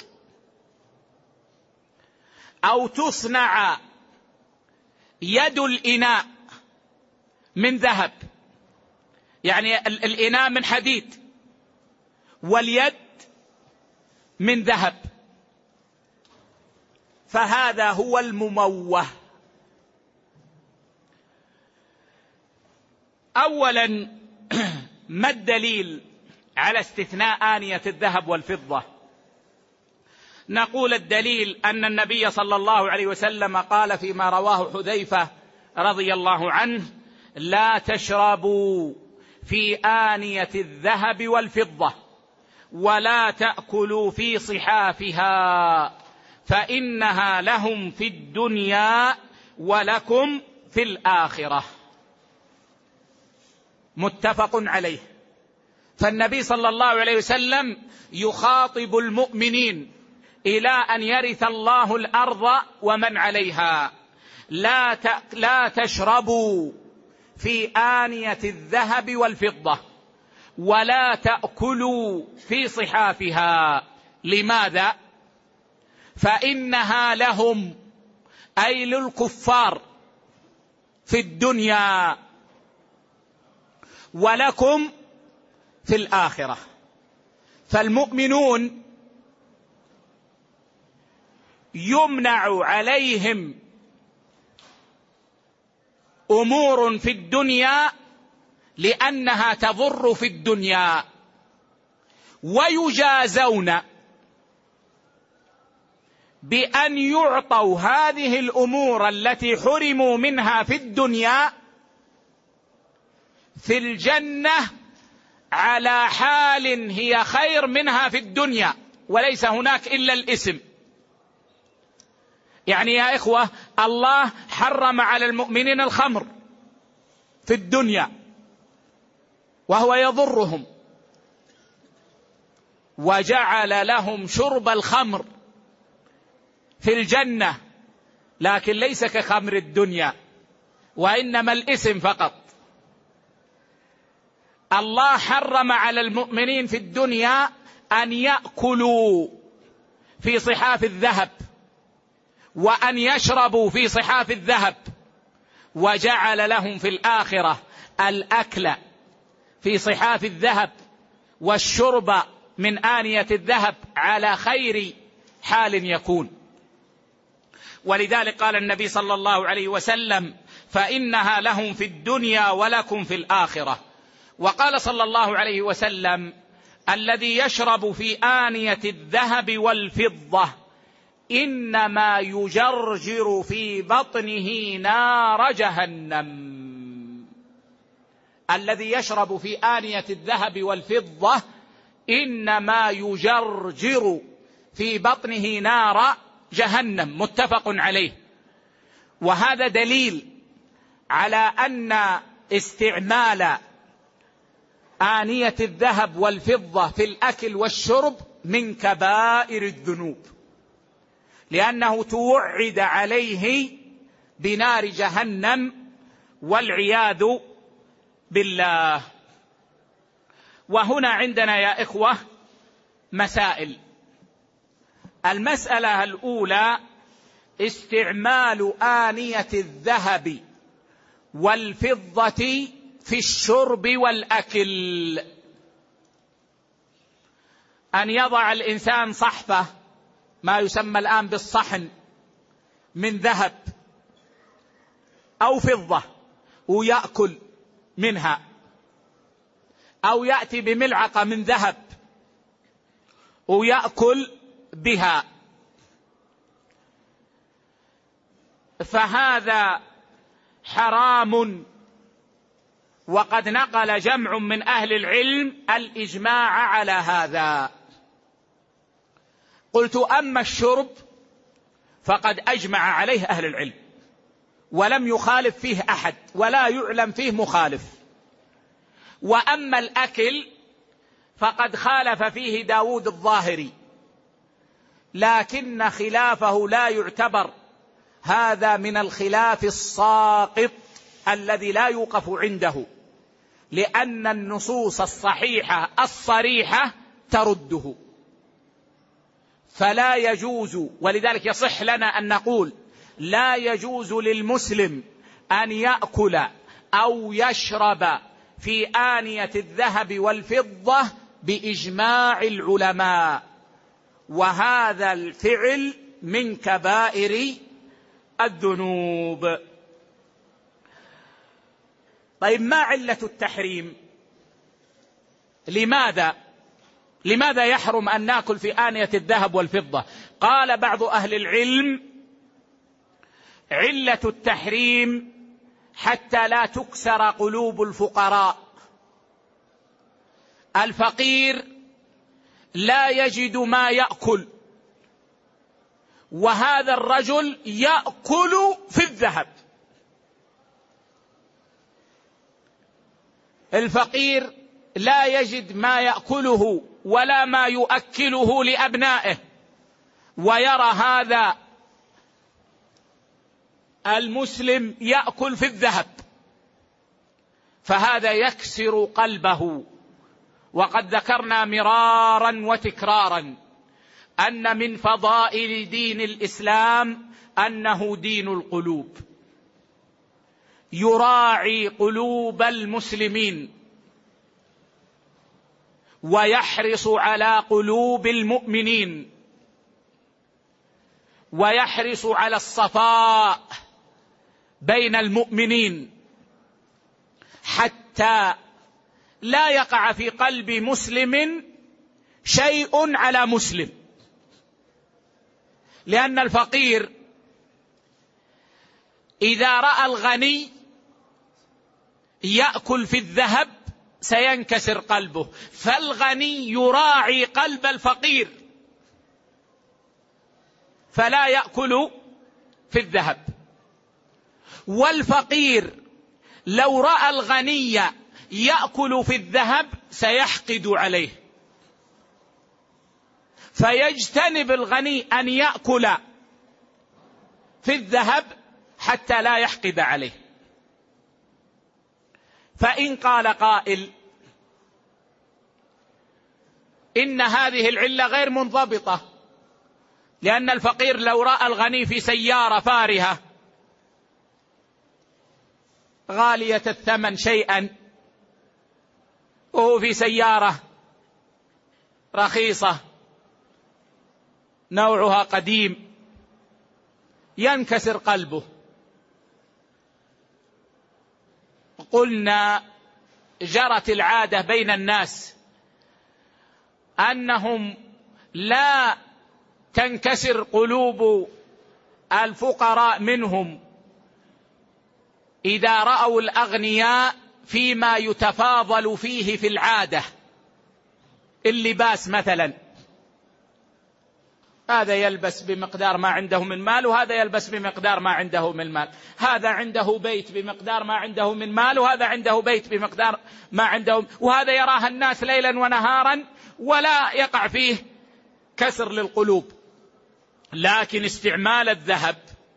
أو تصنع يد الإناء من ذهب، يعني الإناء من حديد واليد من ذهب، فهذا هو المموه. أولا، ما الدليل على استثناء آنية الذهب والفضة؟ نقول الدليل أن النبي صلى الله عليه وسلم قال فيما رواه حذيفة رضي الله عنه: لا تشربوا في آنية الذهب والفضة ولا تأكلوا في صحافها فإنها لهم في الدنيا ولكم في الآخرة. متفق عليه. فالنبي صلى الله عليه وسلم يخاطب المؤمنين إلى أن يرث الله الأرض ومن عليها: لا تشربوا في آنية الذهب والفضة ولا تأكلوا في صحافها. لماذا؟ فإنها لهم، أي للكفار، في الدنيا ولكم في الآخرة. فالمؤمنون يمنع عليهم أمور في الدنيا لأنها تضر في الدنيا، ويجازون بأن يعطوا هذه الأمور التي حرموا منها في الدنيا في الجنة على حال هي خير منها في الدنيا، وليس هناك إلا الاسم. يعني يا إخوة، الله حرم على المؤمنين الخمر في الدنيا وهو يضرهم، وجعل لهم شرب الخمر في الجنة، لكن ليس كخمر الدنيا، وإنما الاسم فقط. الله حرم على المؤمنين في الدنيا أن يأكلوا في صحاف الذهب وأن يشربوا في صحاف الذهب، وجعل لهم في الآخرة الأكل في صحاف الذهب والشرب من آنية الذهب على خير حال يكون. ولذلك قال النبي صلى الله عليه وسلم: فإنها لهم في الدنيا ولكم في الآخرة. وقال صلى الله عليه وسلم: الذي يشرب في آنية الذهب والفضة إنما يجرجر في بطنه نار جهنم. الذي يشرب في آنية الذهب والفضة إنما يجرجر في بطنه نار جهنم، متفق عليه. وهذا دليل على أن استعمال آنية الذهب والفضة في الأكل والشرب من كبائر الذنوب، لأنه توعد عليه بنار جهنم والعياذ بالله. وهنا عندنا يا إخوة مسائل. المسألة الأولى: استعمال آنية الذهب والفضة في الشرب والأكل. أن يضع الإنسان صحفة، ما يسمى الآن بالصحن، من ذهب أو فضة ويأكل منها، أو يأتي بملعقة من ذهب ويأكل بها، فهذا حرام. وقد نقل جمع من أهل العلم الإجماع على هذا. قلت: أما الشرب فقد أجمع عليه أهل العلم ولم يخالف فيه أحد ولا يعلم فيه مخالف. وأما الأكل فقد خالف فيه داود الظاهري، لكن خلافه لا يعتبر، هذا من الخلاف الساقط الذي لا يوقف عنده، لأن النصوص الصحيحة الصريحة ترده. فلا يجوز، ولذلك يصح لنا أن نقول: لا يجوز للمسلم أن يأكل أو يشرب في آنية الذهب والفضة بإجماع العلماء، وهذا الفعل من كبائر الذنوب. طيب، ما علة التحريم؟ لماذا يحرم أن نأكل في آنية الذهب والفضة؟ قال بعض أهل العلم: علة التحريم حتى لا تكسر قلوب الفقراء. الفقير لا يجد ما يأكل، وهذا الرجل يأكل في الذهب. الفقير لا يجد ما يأكله ولا ما يؤكله لأبنائه، ويرى هذا المسلم يأكل في الذهب، فهذا يكسر قلبه. وقد ذكرنا مرارا وتكرارا أن من فضائل دين الإسلام أنه دين القلوب، يراعي قلوب المسلمين ويحرص على قلوب المؤمنين، ويحرص على الصفاء بين المؤمنين، حتى لا يقع في قلب مسلم شيء على مسلم. لأن الفقير إذا رأى الغني يأكل في الذهب سينكسر قلبه، فالغني يراعي قلب الفقير فلا يأكل في الذهب. والفقير لو رأى الغني يأكل في الذهب سيحقد عليه، فيجتنب الغني أن يأكل في الذهب حتى لا يحقد عليه. فإن قال قائل إن هذه العلة غير منضبطة، لأن الفقير لو رأى الغني في سيارة فارهة غالية الثمن شيئا وهو في سيارة رخيصة نوعها قديم، ينكسر قلبه. قلنا جرت العادة بين الناس أنهم لا تنكسر قلوب الفقراء منهم إذا رأوا الأغنياء فيما يتفاضل فيه في العادة. اللباس مثلا، هذا يلبس بمقدار ما عنده من مال، وهذا يلبس بمقدار ما عنده من مال، هذا عنده بيت بمقدار ما عنده من مال، وهذا عنده بيت بمقدار ما عنده، وهذا يراها الناس ليلا ونهارا ولا يقع فيه كسر للقلوب. لكن استعمال الذهب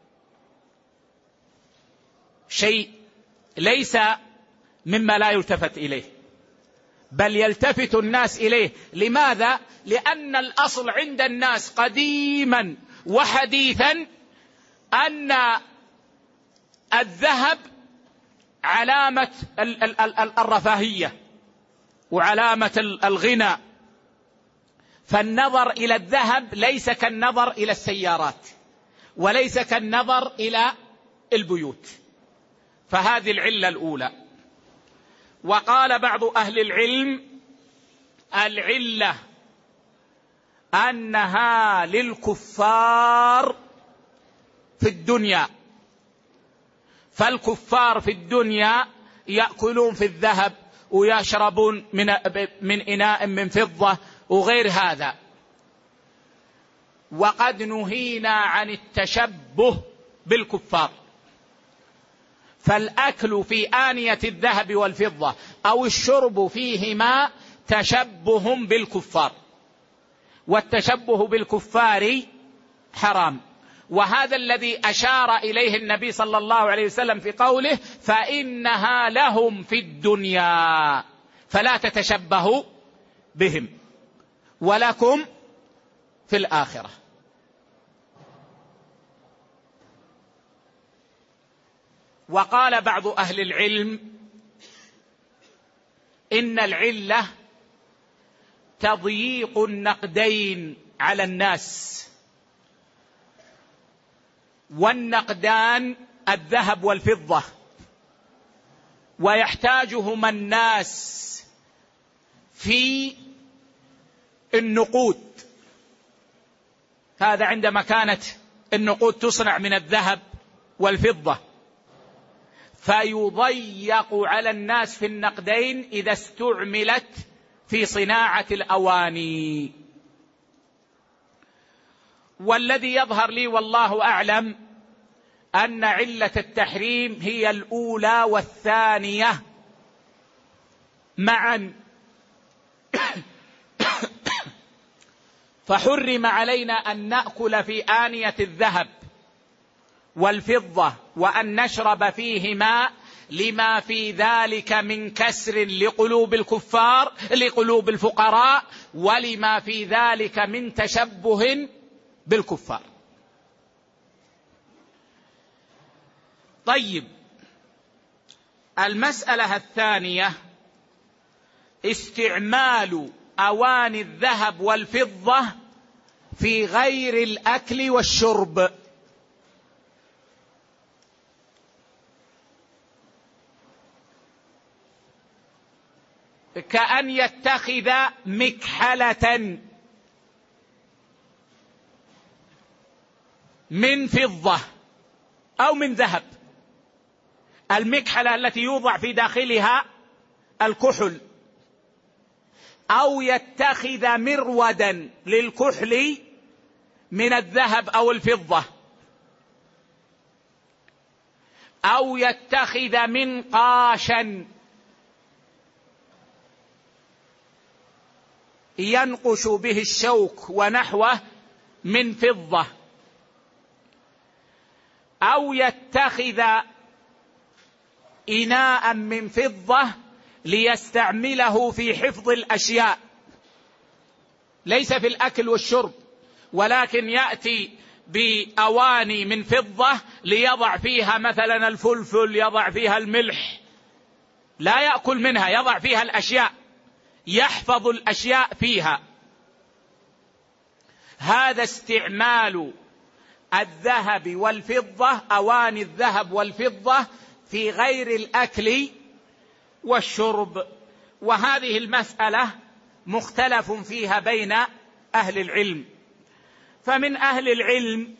شيء ليس مما لا يلتفت إليه، بل يلتفت الناس إليه. لماذا؟ لأن الأصل عند الناس قديما وحديثا أن الذهب علامة الرفاهية وعلامة الغنى، فالنظر إلى الذهب ليس كالنظر إلى السيارات وليس كالنظر إلى البيوت. فهذه العلة الأولى. وقال بعض أهل العلم: العلة أنها للكفار في الدنيا، فالكفار في الدنيا يأكلون في الذهب ويشربون من إناء من فضة وغير هذا، وقد نهينا عن التشبه بالكفار. فالأكل في آنية الذهب والفضة أو الشرب فيهما تشبه بالكفار، والتشبه بالكفار حرام. وهذا الذي أشار إليه النبي صلى الله عليه وسلم في قوله: فإنها لهم في الدنيا فلا تتشبهوا بهم ولكم في الآخرة. وقال بعض أهل العلم: إن العلة تضييق النقدين على الناس، والنقدان الذهب والفضة، ويحتاجهما الناس في النقود. هذا عندما كانت النقود تصنع من الذهب والفضة، فيضيق على الناس في النقدين إذا استعملت في صناعة الأواني. والذي يظهر لي والله أعلم أن علة التحريم هي الأولى والثانية معا. فحرم علينا أن نأكل في آنية الذهب والفضة وأن نشرب فيهما لما في ذلك من كسر لقلوب الكفار لقلوب الفقراء، ولما في ذلك من تشبه بالكفار. طيب، المسألة الثانية: استعمال أواني الذهب والفضة في غير الأكل والشرب. كأن يتخذ مكحلة من فضة أو من ذهب، المكحلة التي يوضع في داخلها الكحل، أو يتخذ مروداً للكحل من الذهب أو الفضة، أو يتخذ منقاشاً ينقش به الشوك ونحوه من فضة، أو يتخذ إناء من فضة ليستعمله في حفظ الأشياء، ليس في الأكل والشرب، ولكن يأتي بأواني من فضة ليضع فيها مثلا الفلفل، يضع فيها الملح، لا يأكل منها، يضع فيها الأشياء، يحفظ الأشياء فيها. هذا استعمال الذهب والفضة، أواني الذهب والفضة في غير الأكل والشرب. وهذه المسألة مختلف فيها بين أهل العلم، فمن أهل العلم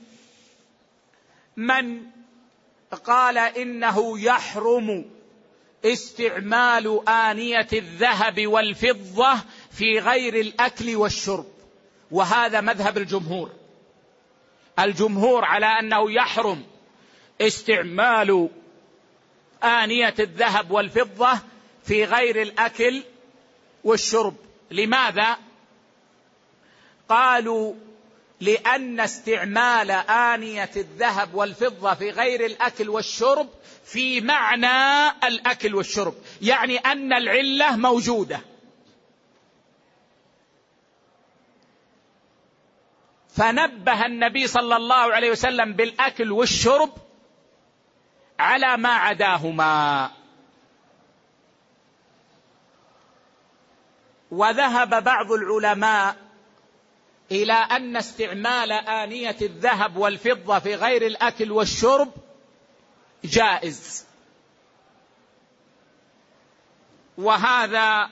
من قال إنه يحرم استعمال آنية الذهب والفضة في غير الأكل والشرب، وهذا مذهب الجمهور. الجمهور على أنه يحرم استعمال آنية الذهب والفضة في غير الأكل والشرب. لماذا؟ قالوا لأن استعمال آنية الذهب والفضة في غير الأكل والشرب في معنى الأكل والشرب، يعني أن العلة موجودة. فنبه النبي صلى الله عليه وسلم بالأكل والشرب على ما عداهما. وذهب بعض العلماء إلى أن استعمال آنية الذهب والفضة في غير الأكل والشرب جائز، وهذا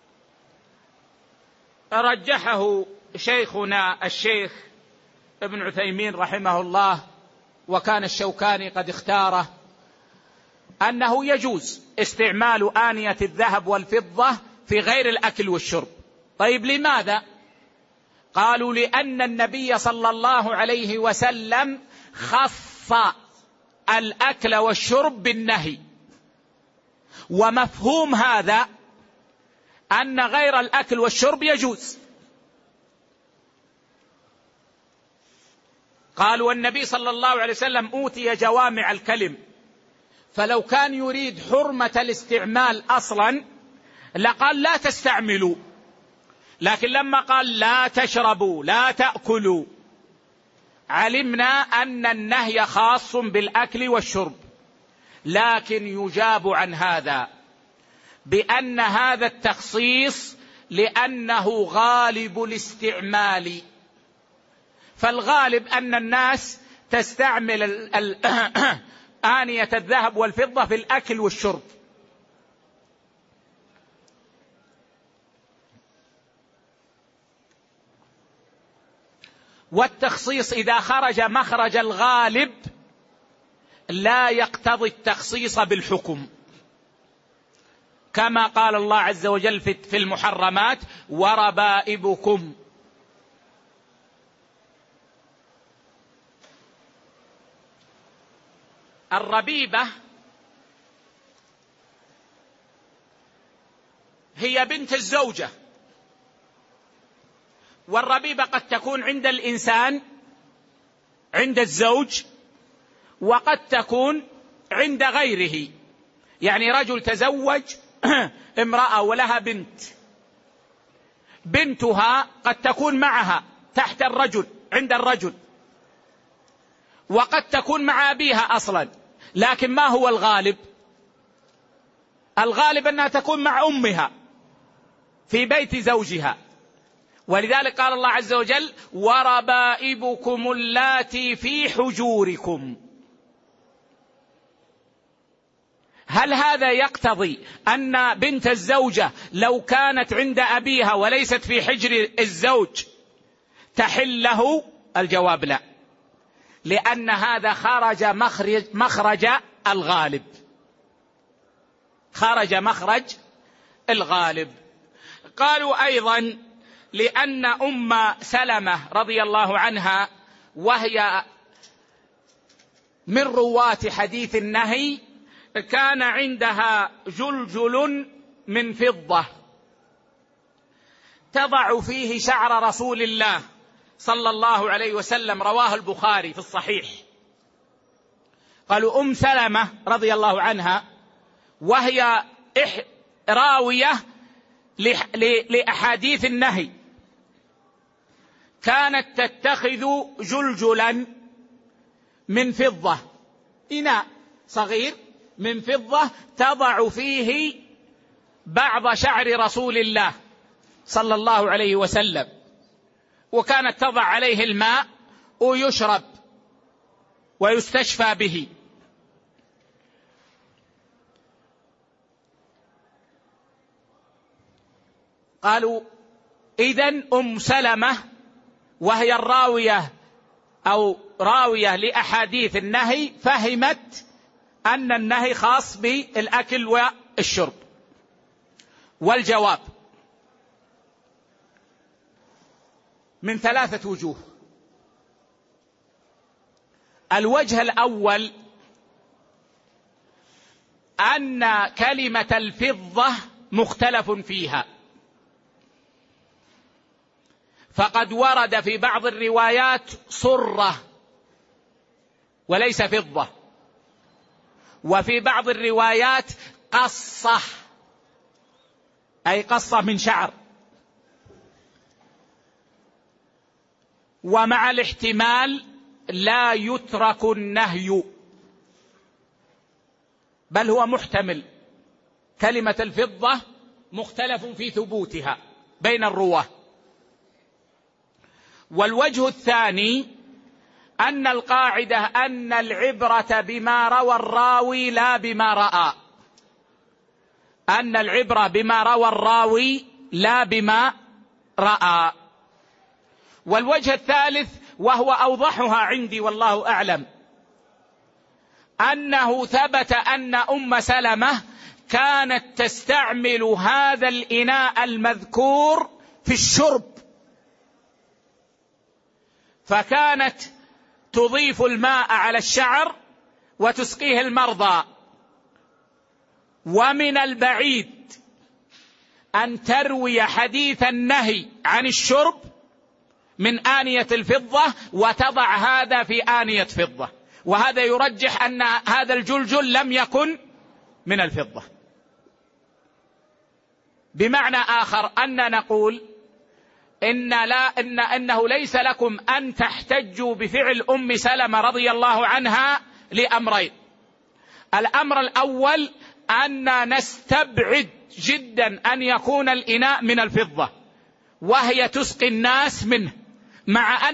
رجحه شيخنا الشيخ ابن عثيمين رحمه الله، وكان الشوكاني قد اختاره أنه يجوز استعمال آنية الذهب والفضة في غير الأكل والشرب. طيب لماذا؟ قالوا لأن النبي صلى الله عليه وسلم خص الأكل والشرب بالنهي، ومفهوم هذا أن غير الأكل والشرب يجوز. قالوا النبي صلى الله عليه وسلم أوتي جوامع الكلم، فلو كان يريد حرمة الاستعمال أصلا لقال لا تستعملوا، لكن لما قال لا تشربوا لا تأكلوا علمنا أن النهي خاص بالأكل والشرب. لكن يجاب عن هذا بأن هذا التخصيص لأنه غالب الاستعمال، فالغالب أن الناس تستعمل آنية الذهب والفضة في الأكل والشرب. والتخصيص إذا خرج مخرج الغالب لا يقتضي التخصيص بالحكم، كما قال الله عز وجل في المحرمات وربائبكم. الربيبة هي بنت الزوجة، والربيبة قد تكون عند الإنسان عند الزوج، وقد تكون عند غيره، يعني رجل تزوج امرأة ولها بنتها قد تكون معها تحت الرجل عند الرجل، وقد تكون مع أبيها أصلا، لكن ما هو الغالب؟ الغالب أنها تكون مع أمها في بيت زوجها. ولذلك قال الله عز وجل وربائبكم اللاتي في حجوركم. هل هذا يقتضي أن بنت الزوجة لو كانت عند أبيها وليست في حجر الزوج تحل له؟ الجواب لا، لأن هذا خرج مخرج الغالب، خرج مخرج الغالب. قالوا أيضا لأن أم سلمة رضي الله عنها وهي من رواة حديث النهي كان عندها جلجل من فضة تضع فيه شعر رسول الله صلى الله عليه وسلم، رواه البخاري في الصحيح. قالوا أم سلمة رضي الله عنها وهي راوية لأحاديث النهي كانت تتخذ جلجلا من فضة، إناء صغير من فضة تضع فيه بعض شعر رسول الله صلى الله عليه وسلم، وكانت تضع عليه الماء ويشرب ويستشفى به. قالوا إذن أم سلمة وهي الراوية أو راوية لأحاديث النهي فهمت أن النهي خاص بالأكل والشرب. والجواب من 3 وجوه. الوجه الأول أن كلمة الفضة مختلف فيها، فقد ورد في بعض الروايات صرة وليس فضة، وفي بعض الروايات قصة أي قصة من شعر. ومع الاحتمال لا يترك النهي، بل هو محتمل. كلمة الفضة مختلف في ثبوتها بين الرواه. والوجه الثاني أن القاعدة أن العبرة بما روى الراوي لا بما رأى، أن العبرة بما روى الراوي لا بما رأى. والوجه الثالث وهو أوضحها عندي والله أعلم، أنه ثبت أن أم سلمة كانت تستعمل هذا الإناء المذكور في الشرب، فكانت تضيف الماء على الشعر وتسقيه المرضى. ومن البعيد أن تروي حديث النهي عن الشرب من آنية الفضة وتضع هذا في آنية فضة، وهذا يرجح أن هذا الجلجل لم يكن من الفضة. بمعنى آخر أن نقول إنه ليس لكم أن تحتجوا بفعل أم سلمة رضي الله عنها لأمرين. الأمر الأول أن نستبعد جدا أن يكون الإناء من الفضة وهي تسقي الناس منه، مع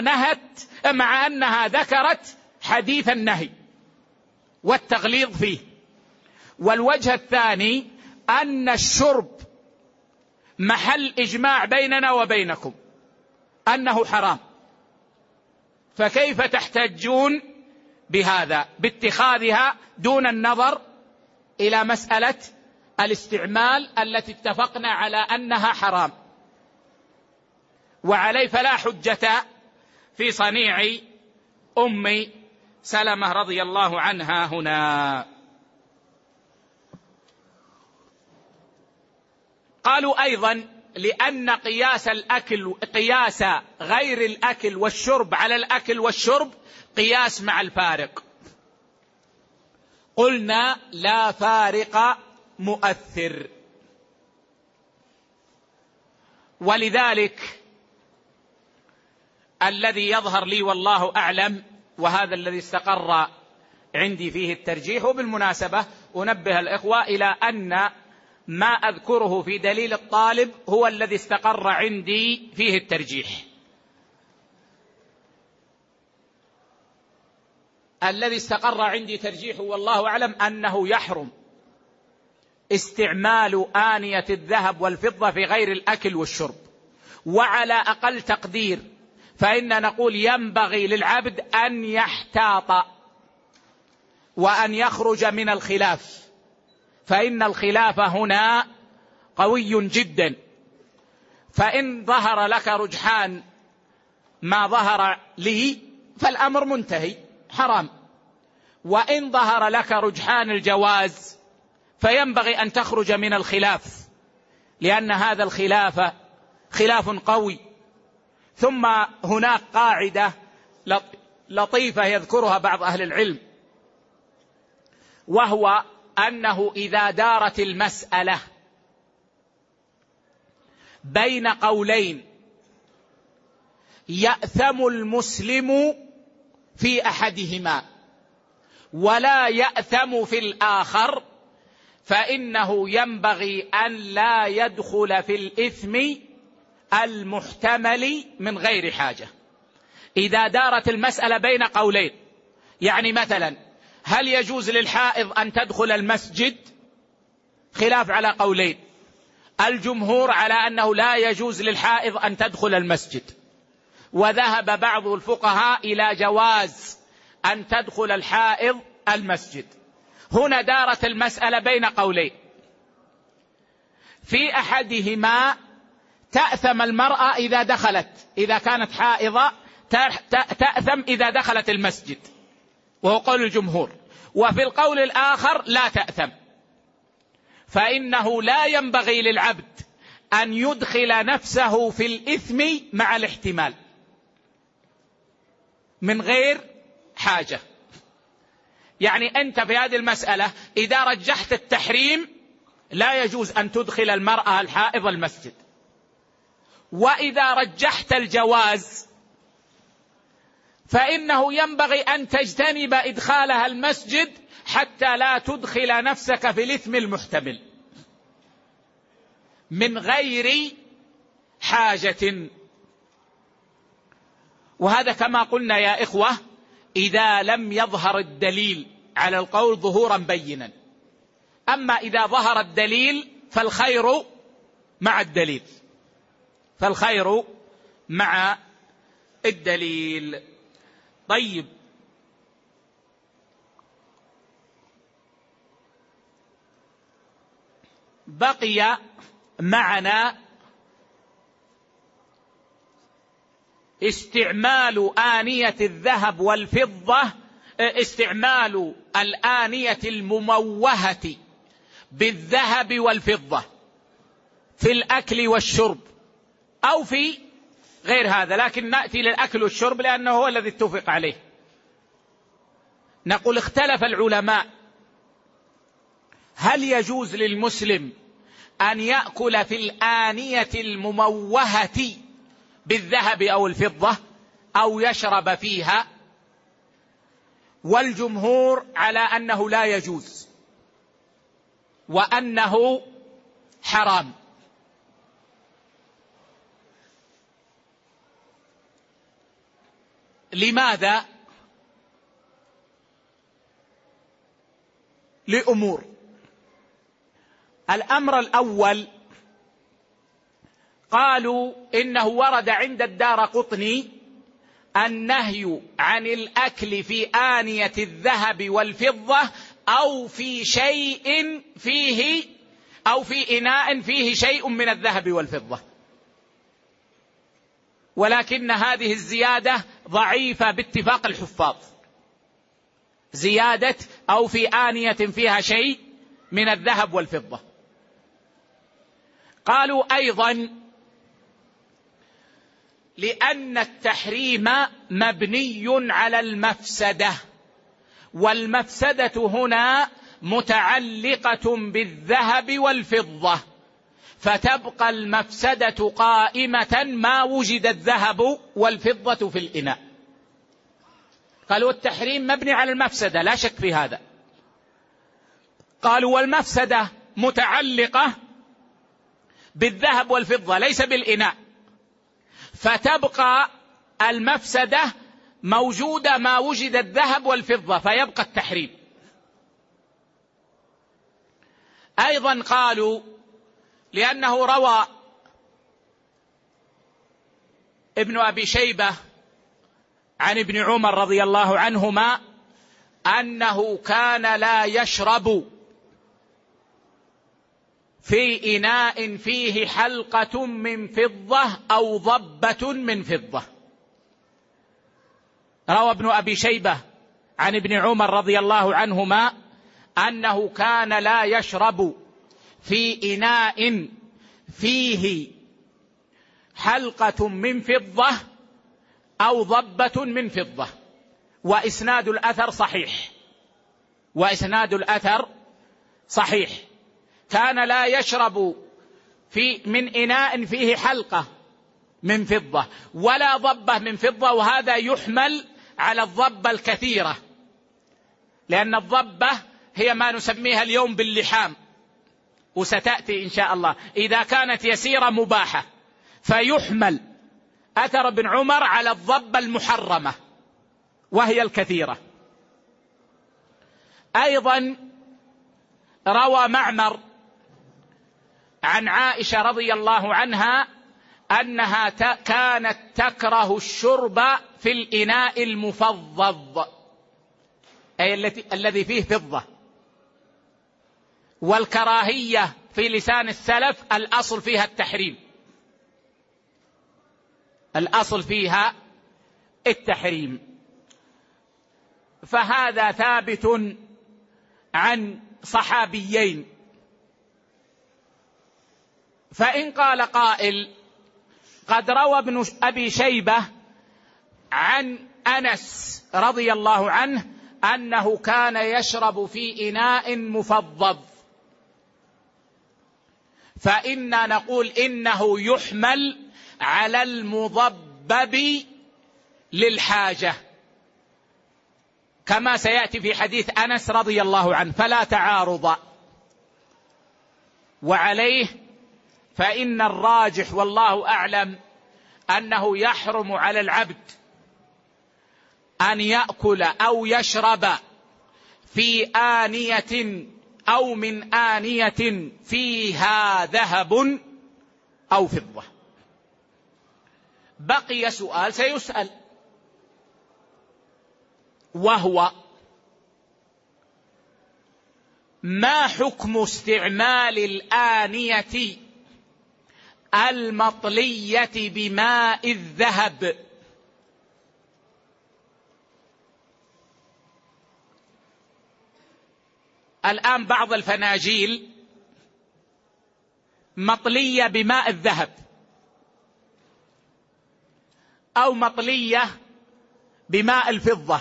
أنها ذكرت حديث النهي والتغليظ فيه. والوجه الثاني أن الشرب محل إجماع بيننا وبينكم أنه حرام، فكيف تحتجون بهذا باتخاذها دون النظر إلى مسألة الاستعمال التي اتفقنا على أنها حرام؟ وعليه فلا حجة في صنيع أم سلمة رضي الله عنها هنا. قالوا أيضا لأن قياس غير الأكل والشرب على الأكل والشرب قياس مع الفارق. قلنا لا فارق مؤثر، ولذلك الذي يظهر لي والله أعلم، وهذا الذي استقر عندي فيه الترجيح، وبالمناسبة أنبه الإخوة إلى أن ما أذكره في دليل الطالب هو الذي استقر عندي فيه الترجيح. الذي استقر عندي ترجيحه والله أعلم أنه يحرم استعمال آنية الذهب والفضة في غير الأكل والشرب. وعلى أقل تقدير فإن نقول ينبغي للعبد أن يحتاط وأن يخرج من الخلاف، فإن الخلاف هنا قوي جدا. فإن ظهر لك رجحان ما ظهر لي فالأمر منتهي حرام، وإن ظهر لك رجحان الجواز فينبغي أن تخرج من الخلاف، لأن هذا الخلاف خلاف قوي. ثم هناك قاعدة لطيفة يذكرها بعض أهل العلم، وهو أنه إذا دارت المسألة بين قولين يأثم المسلم في أحدهما ولا يأثم في الآخر، فإنه ينبغي أن لا يدخل في الإثم المحتمل من غير حاجة. إذا دارت المسألة بين قولين، يعني مثلا هل يجوز للحائض أن تدخل المسجد؟ خلاف على قولين، الجمهور على أنه لا يجوز للحائض أن تدخل المسجد، وذهب بعض الفقهاء إلى جواز أن تدخل الحائض المسجد. هنا دارت المسألة بين قولين، في أحدهما تأثم المرأة إذا دخلت، إذا كانت حائضة تأثم إذا دخلت المسجد، وهو قول الجمهور، وفي القول الآخر لا تأثم، فإنه لا ينبغي للعبد أن يدخل نفسه في الإثم مع الاحتمال من غير حاجة. يعني أنت في هذه المسألة إذا رجحت التحريم لا يجوز أن تدخل المرأة الحائض المسجد، وإذا رجحت الجواز فإنه ينبغي أن تجتنب إدخالها المسجد حتى لا تدخل نفسك في الإثم المحتمل من غير حاجة. وهذا كما قلنا يا إخوة إذا لم يظهر الدليل على القول ظهورا بينا، أما إذا ظهر الدليل فالخير مع الدليل، فالخير مع الدليل. طيب، بقي معنا استعمال آنية الذهب والفضة، استعمال الآنية المموهة بالذهب والفضة في الأكل والشرب أو في غير هذا، لكن نأتي للأكل والشرب لأنه هو الذي اتفق عليه. نقول اختلف العلماء هل يجوز للمسلم أن يأكل في الآنية المموهة بالذهب أو الفضة أو يشرب فيها، والجمهور على أنه لا يجوز وأنه حرام. لماذا؟ لأمور. الأمر الأول قالوا إنه ورد عند الدارقطني النهي عن الأكل في آنية الذهب والفضة أو في شيء فيه أو في إناء فيه شيء من الذهب والفضة، ولكن هذه الزيادة ضعيفة باتفاق الحفاظ، زيادة أو في آنية فيها شيء من الذهب والفضة. قالوا أيضا لأن التحريم مبني على المفسدة، والمفسدة هنا متعلقة بالذهب والفضة، فتبقى المفسدة قائمة ما وجد الذهب والفضة في الإناء. قالوا التحريم مبني على المفسدة لا شك في هذا. قالوا والمفسدة متعلقة بالذهب والفضة ليس بالإناء، فتبقى المفسدة موجودة ما وجد الذهب والفضة فيبقى التحريم. أيضا قالوا لأنه روى ابن أبي شيبة عن ابن عمر رضي الله عنهما أنه كان لا يشرب في إناء فيه حلقة من فضة أو ضبة من فضة. روى ابن أبي شيبة عن ابن عمر رضي الله عنهما أنه كان لا يشرب في إناء فيه حلقة من فضة أو ضبة من فضة، وإسناد الأثر صحيح، وإسناد الأثر صحيح. كان لا يشرب من إناء فيه حلقة من فضة ولا ضبة من فضة، وهذا يحمل على الضبة الكثيرة، لأن الضبة هي ما نسميها اليوم باللحام، وستأتي إن شاء الله. إذا كانت يسيرة مباحة، فيحمل أثر ابن عمر على الضبة المحرمة وهي الكثيرة. أيضا روى معمر عن عائشة رضي الله عنها أنها كانت تكره الشرب في الإناء المفضض، أي الذي فيه فضة. والكراهية في لسان السلف الأصل فيها التحريم، الأصل فيها التحريم. فهذا ثابت عن صحابيين. فإن قال قائل قد روى ابن أبي شيبة عن أنس رضي الله عنه أنه كان يشرب في إناء مفضض، فإنا نقول إنه يحمل على المضبب للحاجة، كما سيأتي في حديث أنس رضي الله عنه، فلا تعارض. وعليه فإن الراجح والله أعلم أنه يحرم على العبد أن يأكل أو يشرب في آنية أو من آنية فيها ذهب أو فضة. بقي سؤال سيسأل، وهو ما حكم استعمال الآنية المطلية بماء الذهب؟ الآن بعض الفناجيل مطلية بماء الذهب أو مطلية بماء الفضة،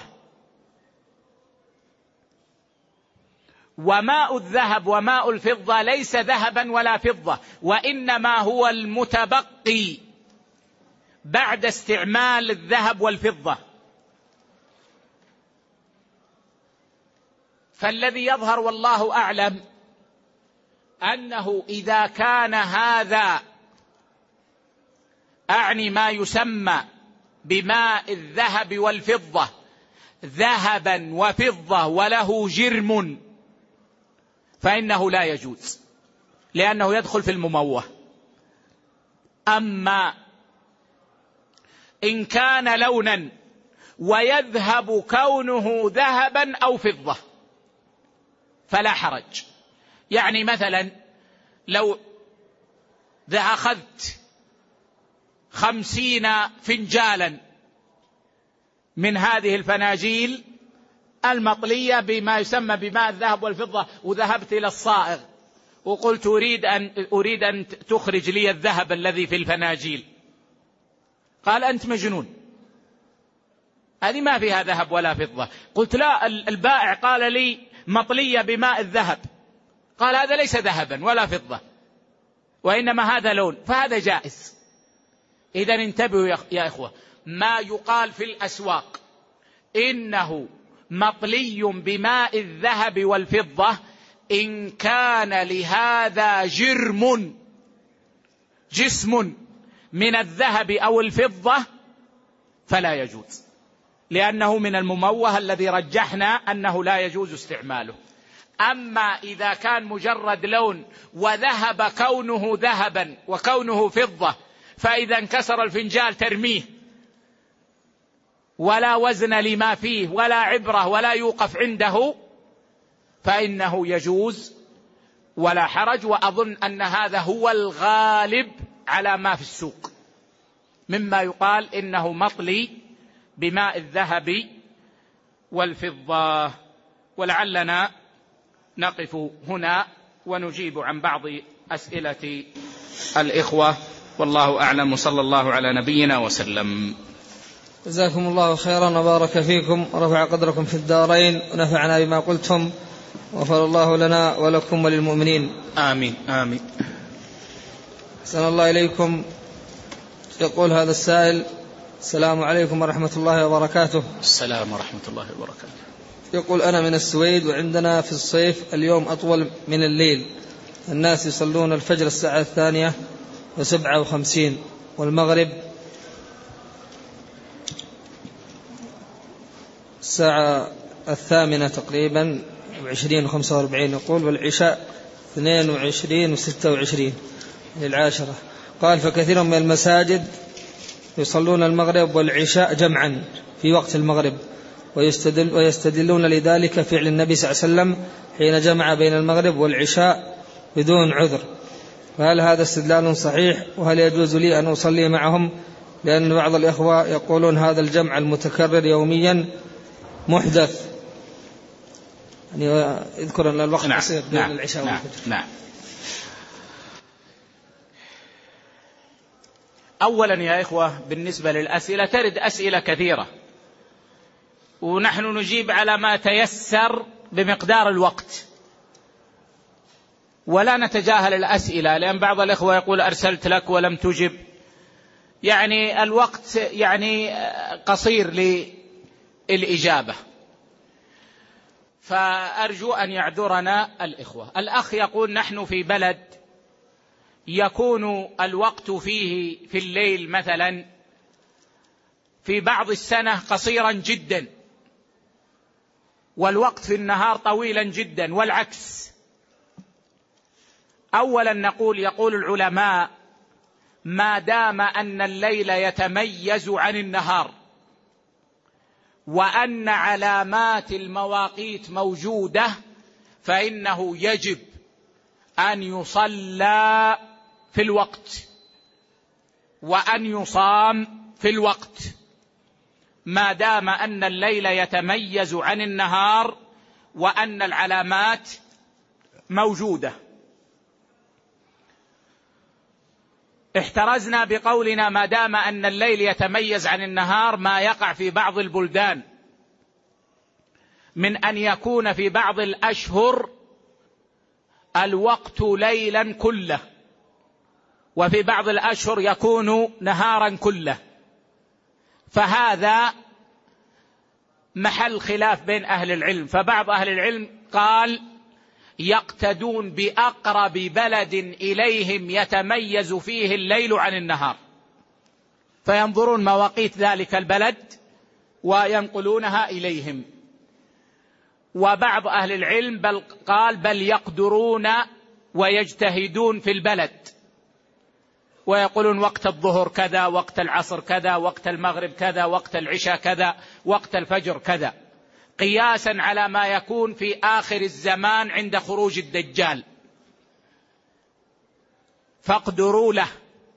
وماء الذهب وماء الفضة ليس ذهبا ولا فضة، وإنما هو المتبقي بعد استعمال الذهب والفضة. فالذي يظهر والله أعلم أنه إذا كان هذا أعني ما يسمى بماء الذهب والفضة ذهبا وفضة وله جرم فإنه لا يجوز، لأنه يدخل في المموه. أما إن كان لونا ويذهب كونه ذهبا أو فضة فلا حرج. يعني مثلا لو أخذت 50 فنجالا من هذه الفناجيل المطلية بما يسمى بماء الذهب والفضة، وذهبت إلى الصائغ وقلت أريد أن تخرج لي الذهب الذي في الفناجيل، قال أنت مجنون، هذه ما فيها ذهب ولا فضة. قلت لا، البائع قال لي مطلية بماء الذهب، قال هذا ليس ذهبا ولا فضة وإنما هذا لون، فهذا جائز. إذن انتبهوا يا إخوة، ما يقال في الأسواق إنه مطلي بماء الذهب والفضة إن كان لهذا جسم من الذهب أو الفضة فلا يجوز، لأنه من المموه الذي رجحنا أنه لا يجوز استعماله. أما إذا كان مجرد لون وذهب كونه ذهبا وكونه فضة، فإذا انكسر الفنجال ترميه ولا وزن لما فيه ولا عبرة ولا يوقف عنده، فإنه يجوز ولا حرج. وأظن أن هذا هو الغالب على ما في السوق، مما يقال إنه مطلي بماء الذهب والفضة. ولعلنا نقف هنا ونجيب عن بعض أسئلة الإخوة، والله أعلم، وصلى الله على نبينا وسلم. جزاكم الله خيرا وبارك فيكم ورفع قدركم في الدارين ونفعنا بما قلتم، وغفر الله لنا ولكم وللمؤمنين. آمين آمين. أحسن الله إليكم. يقول هذا السائل: السلام عليكم ورحمة الله وبركاته. السلام ورحمة الله وبركاته. يقول: أنا من السويد، وعندنا في الصيف اليوم أطول من الليل، الناس يصلون الفجر الساعة 2:57 والمغرب الساعة 8 تقريبا 20:45. يقول: والعشاء 22:26 للعاشرة. قال: فكثير من المساجد يصلون المغرب والعشاء جمعا في وقت المغرب، ويستدلون لذلك فعل النبي صلى الله عليه وسلم حين جمع بين المغرب والعشاء بدون عذر. فهل هذا استدلال صحيح؟ وهل يجوز لي أن أصلي معهم؟ لأن بعض الإخوة يقولون هذا الجمع المتكرر يوميا محدث، يعني يذكر أن الوقت قصير بين العشاء والفجر. نعم. أولا يا إخوة، بالنسبة للأسئلة ترد أسئلة كثيرة، ونحن نجيب على ما تيسر بمقدار الوقت، ولا نتجاهل الأسئلة، لأن بعض الإخوة يقول أرسلت لك ولم تجب، يعني الوقت يعني قصير للإجابة، فأرجو أن يعذرنا الإخوة. الأخ يقول: نحن في بلد يكون الوقت فيه في الليل مثلا في بعض السنة قصيرا جدا، والوقت في النهار طويلا جدا، والعكس. أولا نقول: يقول العلماء: ما دام أن الليل يتميز عن النهار، وأن علامات المواقيت موجودة، فإنه يجب أن يصلى في الوقت وأن يصام في الوقت، ما دام أن الليل يتميز عن النهار وأن العلامات موجودة. احترزنا بقولنا ما دام أن الليل يتميز عن النهار ما يقع في بعض البلدان من أن يكون في بعض الأشهر الوقت ليلا كله، وفي بعض الأشهر يكون نهارا كله، فهذا محل خلاف بين أهل العلم. فبعض أهل العلم قال: يقتدون بأقرب بلد إليهم يتميز فيه الليل عن النهار، فينظرون مواقيت ذلك البلد وينقلونها إليهم. وبعض أهل العلم قال: بل يقدرون ويجتهدون في البلد، ويقولون وقت الظهر كذا، وقت العصر كذا، وقت المغرب كذا، وقت العشاء كذا، وقت الفجر كذا، قياسا على ما يكون في آخر الزمان عند خروج الدجال، فاقدروا له.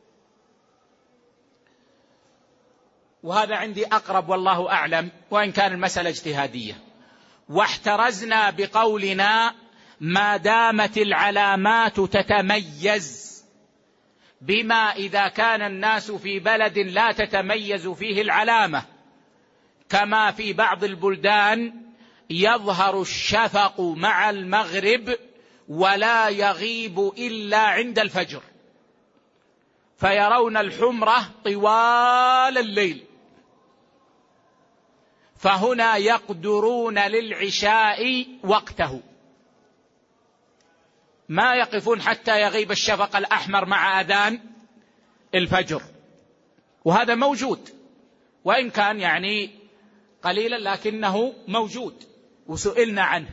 وهذا عندي أقرب والله أعلم، وإن كان المسألة اجتهادية. واحترزنا بقولنا ما دامت العلامات تتميز، بما إذا كان الناس في بلد لا تتميز فيه العلامة، كما في بعض البلدان يظهر الشفق مع المغرب ولا يغيب إلا عند الفجر، فيرون الحمرة طوال الليل، فهنا يقدرون للعشاء وقته، ما يقفون حتى يغيب الشفق الأحمر مع أذان الفجر. وهذا موجود، وإن كان يعني قليلا لكنه موجود وسئلنا عنه.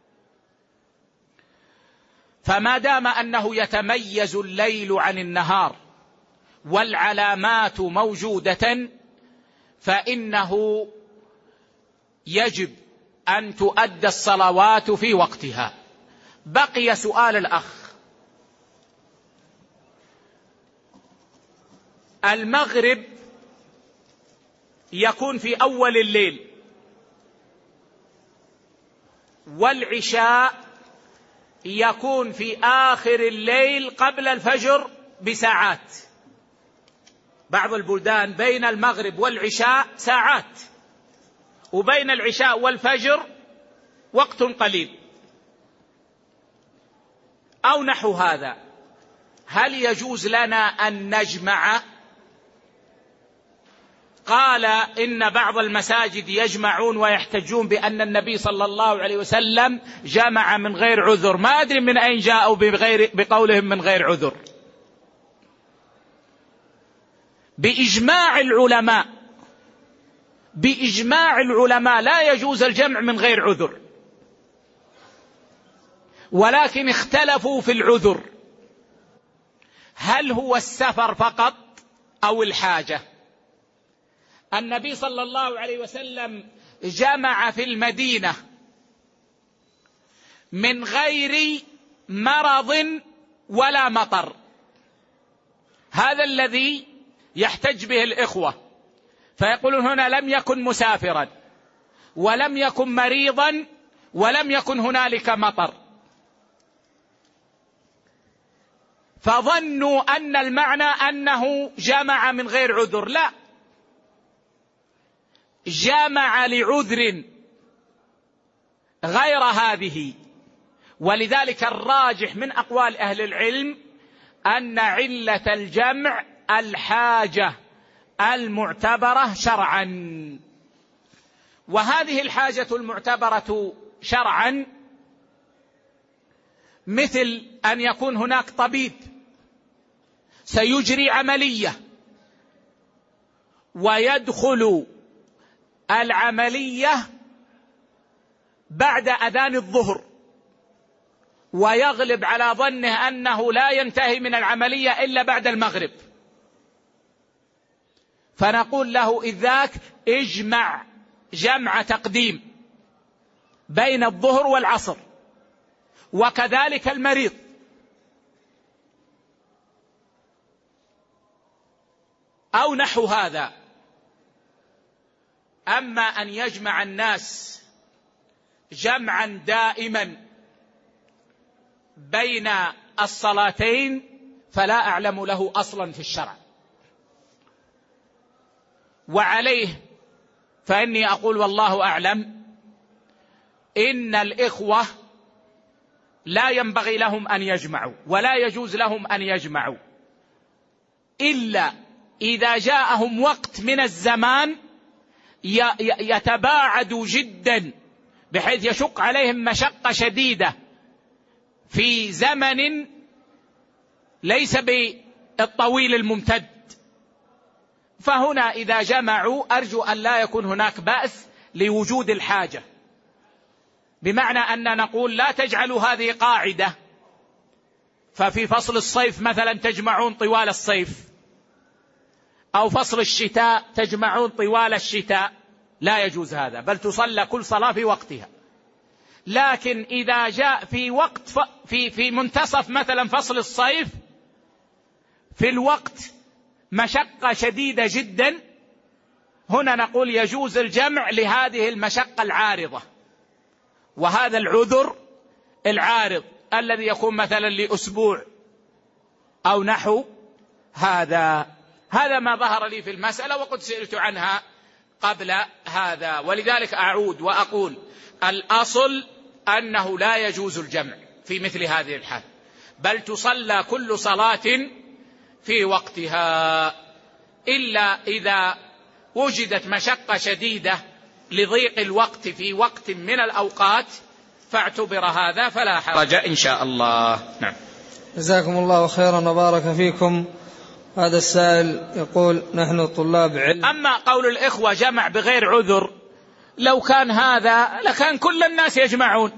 فما دام أنه يتميز الليل عن النهار والعلامات موجودة، فإنه يجب أن تؤدى الصلوات في وقتها. بقي سؤال الأخ: المغرب يكون في أول الليل، والعشاء يكون في آخر الليل قبل الفجر بساعات. بعض البلدان بين المغرب والعشاء ساعات، وبين العشاء والفجر وقت قليل أو نحو هذا. هل يجوز لنا أن نجمع؟ قال: إن بعض المساجد يجمعون ويحتجون بأن النبي صلى الله عليه وسلم جمع من غير عذر. ما أدري من أين جاءوا بقولهم من غير عذر. بإجماع العلماء لا يجوز الجمع من غير عذر، ولكن اختلفوا في العذر. هل هو السفر فقط أو الحاجة؟ النبي صلى الله عليه وسلم جمع في المدينة من غير مرض ولا مطر، هذا الذي يحتج به الإخوة، فيقولون هنا لم يكن مسافرا ولم يكن مريضا ولم يكن هنالك مطر، فظنوا أن المعنى أنه جمع من غير عذر. لا، جمع لعذر غير هذه. ولذلك الراجح من أقوال أهل العلم أن علة الجمع الحاجة المعتبرة شرعا، وهذه الحاجة المعتبرة شرعا مثل أن يكون هناك طبيب سيجري عملية ويدخل العملية بعد أذان الظهر، ويغلب على ظنه أنه لا ينتهي من العملية إلا بعد المغرب، فنقول له إذ ذاك اجمع جمع تقديم بين الظهر والعصر، وكذلك المريض. أو نحو هذا. أما أن يجمع الناس جمعا دائما بين الصلاتين فلا أعلم له أصلا في الشرع، وعليه فإني أقول والله أعلم إن الإخوة لا ينبغي لهم أن يجمعوا ولا يجوز لهم أن يجمعوا إلا إذا جاءهم وقت من الزمان يتباعدوا جدا بحيث يشق عليهم مشقة شديدة في زمن ليس بالطويل الممتد، فهنا إذا جمعوا أرجو أن لا يكون هناك بأس لوجود الحاجة، بمعنى أن نقول لا تجعلوا هذه قاعدة ففي فصل الصيف مثلا تجمعون طوال الصيف، أو فصل الشتاء تجمعون طوال الشتاء، لا يجوز هذا، بل تصلى كل صلاة في وقتها. لكن إذا جاء في وقت في منتصف مثلا فصل الصيف في الوقت مشقة شديدة جدا، هنا نقول يجوز الجمع لهذه المشقة العارضة، وهذا العذر العارض الذي يكون مثلا لأسبوع أو نحو هذا ما ظهر لي في المسألة، وقد سئلت عنها قبل هذا. ولذلك أعود وأقول الأصل أنه لا يجوز الجمع في مثل هذه الحال، بل تصلى كل صلاة في وقتها، إلا إذا وجدت مشقة شديدة لضيق الوقت في وقت من الأوقات فاعتبر هذا فلا حرج إن شاء الله. نعم. جزاكم الله خيرا وبارك فيكم. هذا السائل يقول نحن طلاب علم. أما قول الإخوة جمع بغير عذر، لو كان هذا لكان كل الناس يجمعون،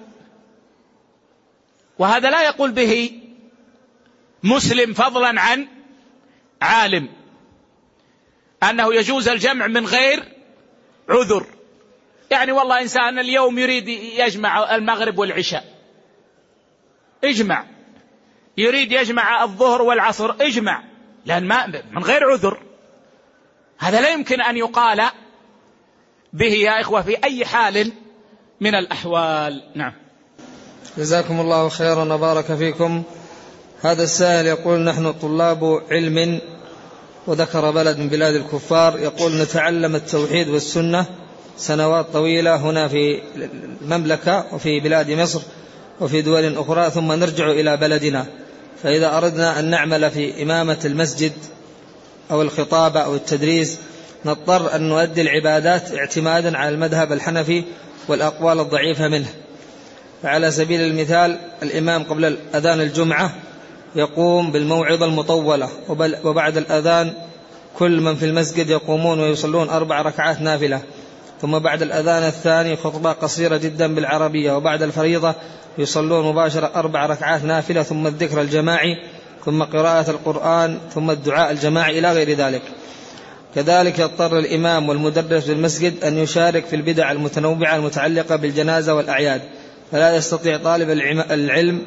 وهذا لا يقول به مسلم فضلا عن عالم أنه يجوز الجمع من غير عذر. يعني والله إنسان اليوم يريد يجمع المغرب والعشاء اجمع، يريد يجمع الظهر والعصر اجمع، لأن ما من غير عذر هذا لا يمكن أن يقال به يا إخوة في أي حال من الأحوال. نعم. جزاكم الله خيرا وبارك فيكم. هذا السائل يقول نحن طلاب علم، وذكر بلد من بلاد الكفار، يقول نتعلم التوحيد والسنة سنوات طويلة هنا في المملكة وفي بلاد مصر وفي دول أخرى، ثم نرجع إلى بلدنا، فإذا أردنا أن نعمل في إمامة المسجد أو الخطابة أو التدريس نضطر أن نؤدي العبادات اعتمادا على المذهب الحنفي والأقوال الضعيفة منه. فعلى سبيل المثال الإمام قبل الأذان الجمعة يقوم بالموعظة المطولة، وبعد الأذان كل من في المسجد يقومون ويصلون 4 ركعات نافلة، ثم بعد الأذان الثاني خطبة قصيرة جدا بالعربية، وبعد الفريضة يصلون مباشرة 4 ركعات نافلة، ثم الذكر الجماعي ثم قراءة القرآن، ثم الدعاء الجماعي إلى غير ذلك. كذلك يضطر الإمام والمدرس بالمسجد أن يشارك في البدع المتنوعة المتعلقة بالجنازة والأعياد، فلا يستطيع طالب العلم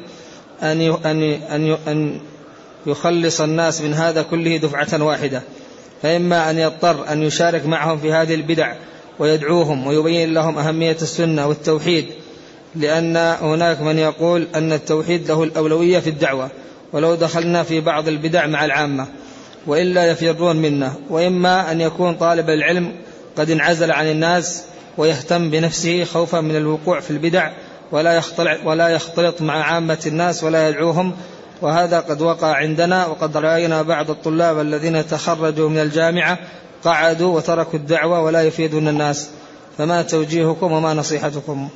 أن يخلص الناس من هذا كله دفعة واحدة، فإما أن يضطر أن يشارك معهم في هذه البدع ويدعوهم ويبين لهم أهمية السنة والتوحيد، لأن هناك من يقول أن التوحيد له الأولوية في الدعوة ولو دخلنا في بعض البدع مع العامة وإلا يفرون منا، وإما أن يكون طالب العلم قد انعزل عن الناس ويهتم بنفسه خوفا من الوقوع في البدع ولا يختلط مع عامة الناس ولا يدعوهم، وهذا قد وقع عندنا. وقد رأينا بعض الطلاب الذين تخرجوا من الجامعة قعدوا وتركوا الدعوة ولا يفيدون الناس، فما توجيهكم وما نصيحتكم؟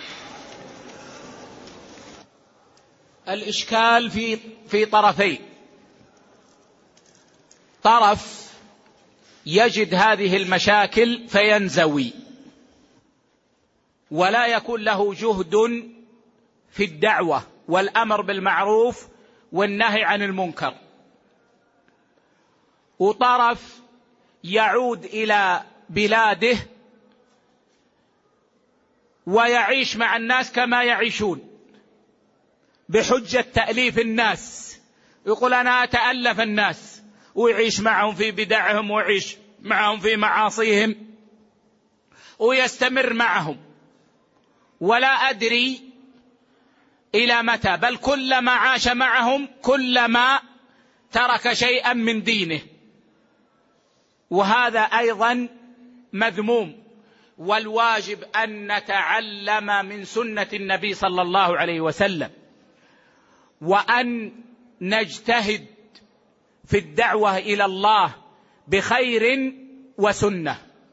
الإشكال في طرفين: طرف يجد هذه المشاكل فينزوي ولا يكون له جهد في الدعوة والأمر بالمعروف والنهي عن المنكر، وطرف يعود إلى بلاده ويعيش مع الناس كما يعيشون بحجة تأليف الناس، يقول أنا أتألف الناس، ويعيش معهم في بدعهم ويعيش معهم في معاصيهم ويستمر معهم، ولا أدري إلى متى، بل كلما عاش معهم كلما ترك شيئا من دينه، وهذا أيضا مذموم. والواجب أن نتعلم من سنة النبي صلى الله عليه وسلم، وأن نجتهد في الدعوة إلى الله بخير وسنة،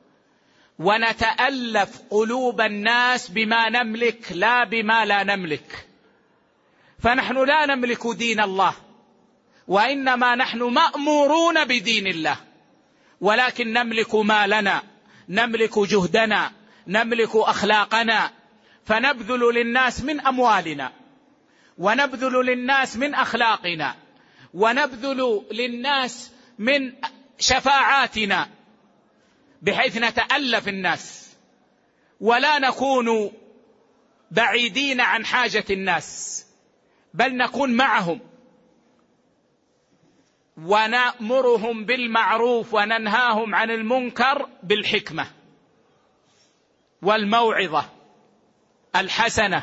ونتألف قلوب الناس بما نملك لا بما لا نملك، فنحن لا نملك دين الله، وإنما نحن مأمورون بدين الله، ولكن نملك مالنا، نملك جهدنا، نملك أخلاقنا، فنبذل للناس من أموالنا، ونبذل للناس من أخلاقنا، ونبذل للناس من شفاعاتنا، بحيث نتألف الناس ولا نكون بعيدين عن حاجة الناس، بل نكون معهم ونأمرهم بالمعروف وننهاهم عن المنكر بالحكمة والموعظة الحسنة،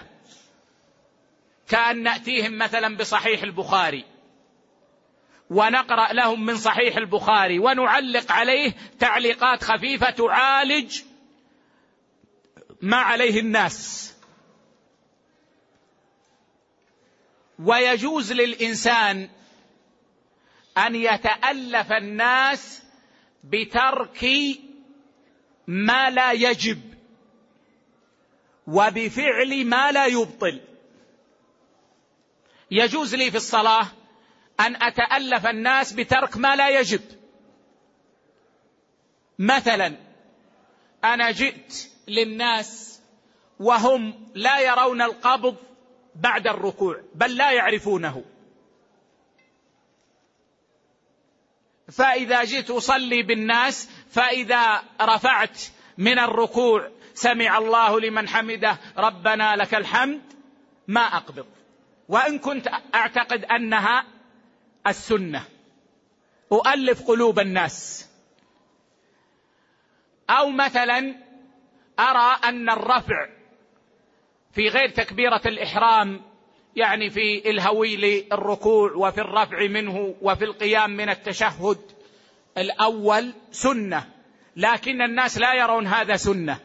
كأن نأتيهم مثلا بصحيح البخاري ونقرأ لهم من صحيح البخاري ونعلق عليه تعليقات خفيفة تعالج ما عليه الناس. ويجوز للإنسان أن يتألف الناس بترك ما لا يجب وبفعل ما لا يبطل. يجوز لي في الصلاة أن أتألف الناس بترك ما لا يجب، مثلا أنا جئت للناس وهم لا يرون القبض بعد الركوع بل لا يعرفونه، فإذا جئت أصلي بالناس فإذا رفعت من الركوع سمع الله لمن حمده ربنا لك الحمد ما أقبض، وإن كنت أعتقد أنها السنة، أؤلف قلوب الناس. أو مثلا أرى أن الرفع في غير تكبيرة الإحرام، يعني في الهوي للركوع وفي الرفع منه وفي القيام من التشهد الأول سنة، لكن الناس لا يرون هذا سنة،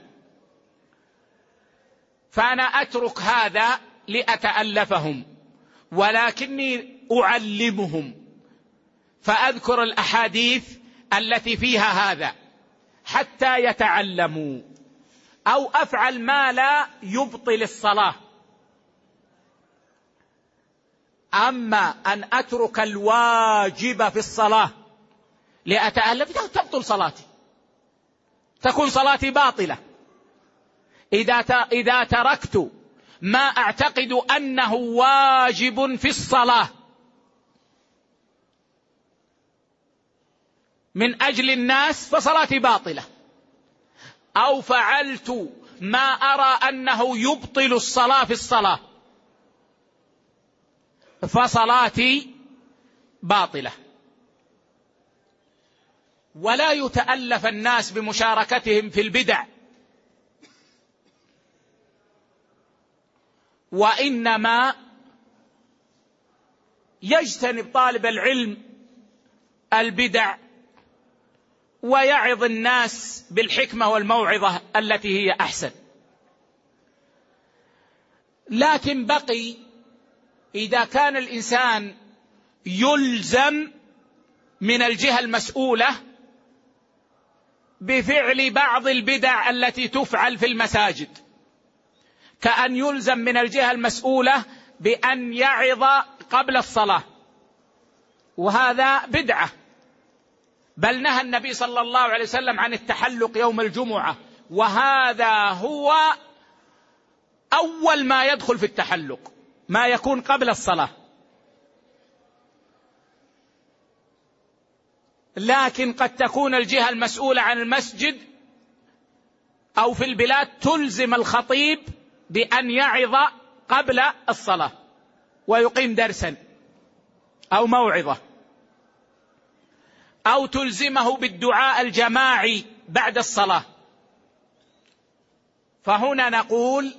فأنا أترك هذا لأتألفهم، ولكني أعلمهم، فأذكر الأحاديث التي فيها هذا حتى يتعلموا، أو أفعل ما لا يبطل الصلاة. أما أن أترك الواجب في الصلاة لأتألف تبطل صلاتي، تكون صلاتي باطلة. إذا تركت ما أعتقد أنه واجب في الصلاة من أجل الناس فصلاتي باطلة، أو فعلت ما أرى أنه يبطل الصلاة في الصلاة فصلاتي باطلة. ولا يتألف الناس بمشاركتهم في البدع، وإنما يجتنب طالب العلم البدع ويعظ الناس بالحكمة والموعظة التي هي أحسن. لكن بقي إذا كان الإنسان يلزم من الجهة المسؤولة بفعل بعض البدع التي تفعل في المساجد، كأن يلزم من الجهة المسؤولة بأن يعظ قبل الصلاة، وهذا بدعة، بل نهى النبي صلى الله عليه وسلم عن التحلق يوم الجمعة، وهذا هو أول ما يدخل في التحلق، ما يكون قبل الصلاة. لكن قد تكون الجهة المسؤولة عن المسجد أو في البلاد تلزم الخطيب بأن يعظ قبل الصلاة ويقيم درسا أو موعظة، أو تلزمه بالدعاء الجماعي بعد الصلاة. فهنا نقول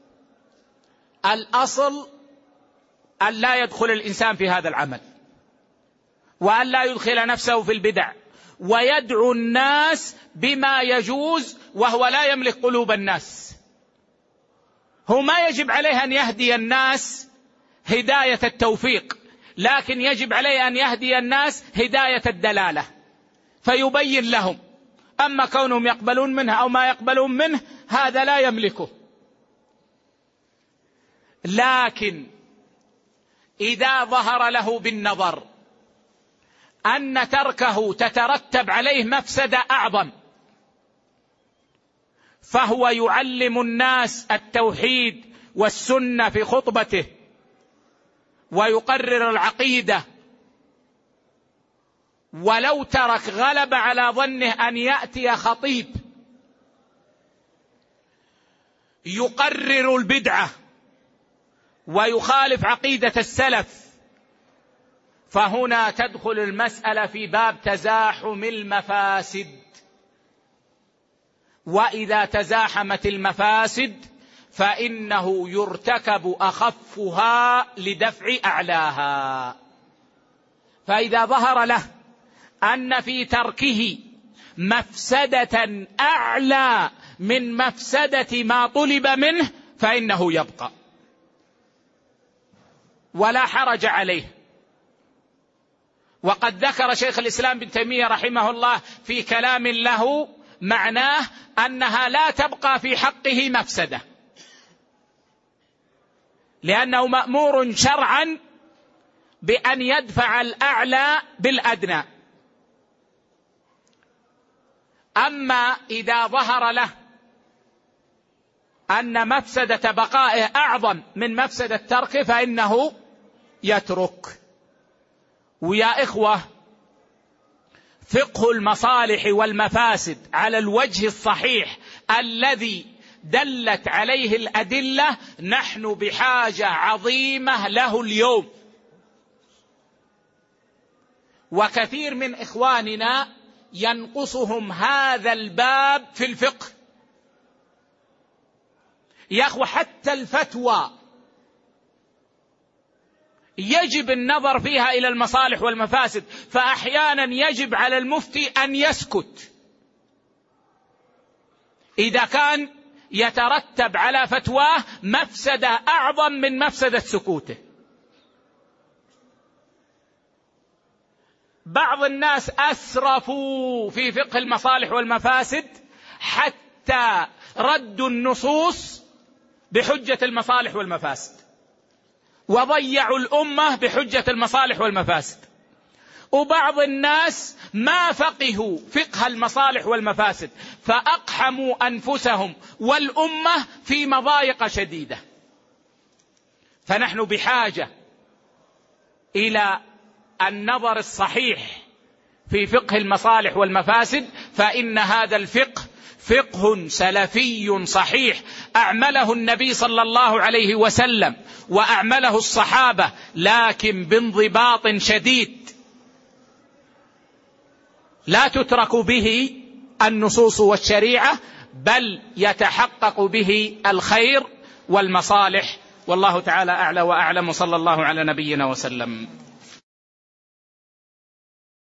الأصل أن لا يدخل الإنسان في هذا العمل، وأن لا يدخل نفسه في البدع، ويدعو الناس بما يجوز، وهو لا يملك قلوب الناس. هو ما يجب عليه أن يهدي الناس هداية التوفيق، لكن يجب عليه أن يهدي الناس هداية الدلالة، فيبين لهم. أما كونهم يقبلون منه أو ما يقبلون منه هذا لا يملكه. لكن إذا ظهر له بالنظر أن تركه تترتب عليه مفسدة أعظم، فهو يعلم الناس التوحيد والسنة في خطبته ويقرر العقيدة، ولو ترك غلب على ظنه أن يأتي خطيب يقرر البدعة ويخالف عقيدة السلف، فهنا تدخل المسألة في باب تزاحم المفاسد. وإذا تزاحمت المفاسد فإنه يرتكب أخفها لدفع أعلاها. فإذا ظهر له أن في تركه مفسدة أعلى من مفسدة ما طلب منه فإنه يبقى ولا حرج عليه. وقد ذكر شيخ الإسلام ابن تيمية رحمه الله في كلام له معناه أنها لا تبقى في حقه مفسدة، لأنه مأمور شرعا بأن يدفع الأعلى بالأدنى. أما إذا ظهر له أن مفسدة بقائه أعظم من مفسدة تركه فإنه يترك. ويا إخوة، فقه المصالح والمفاسد على الوجه الصحيح الذي دلت عليه الأدلة نحن بحاجة عظيمة له اليوم، وكثير من إخواننا ينقصهم هذا الباب في الفقه. يا أخوة، حتى الفتوى يجب النظر فيها إلى المصالح والمفاسد، فأحيانا يجب على المفتي أن يسكت إذا كان يترتب على فتواه مفسدة أعظم من مفسدة سكوته. بعض الناس أسرفوا في فقه المصالح والمفاسد حتى ردوا النصوص بحجة المصالح والمفاسد، وضيعوا الأمة بحجة المصالح والمفاسد. وبعض الناس ما فقهوا فقه المصالح والمفاسد فأقحموا أنفسهم والأمة في مضايق شديدة. فنحن بحاجة إلى النظر الصحيح في فقه المصالح والمفاسد، فإن هذا الفقه فقه سلفي صحيح أعمله النبي صلى الله عليه وسلم وأعمله الصحابة، لكن بانضباط شديد لا تترك به النصوص والشريعة، بل يتحقق به الخير والمصالح. والله تعالى أعلى وأعلم، صلى الله على نبينا وسلم.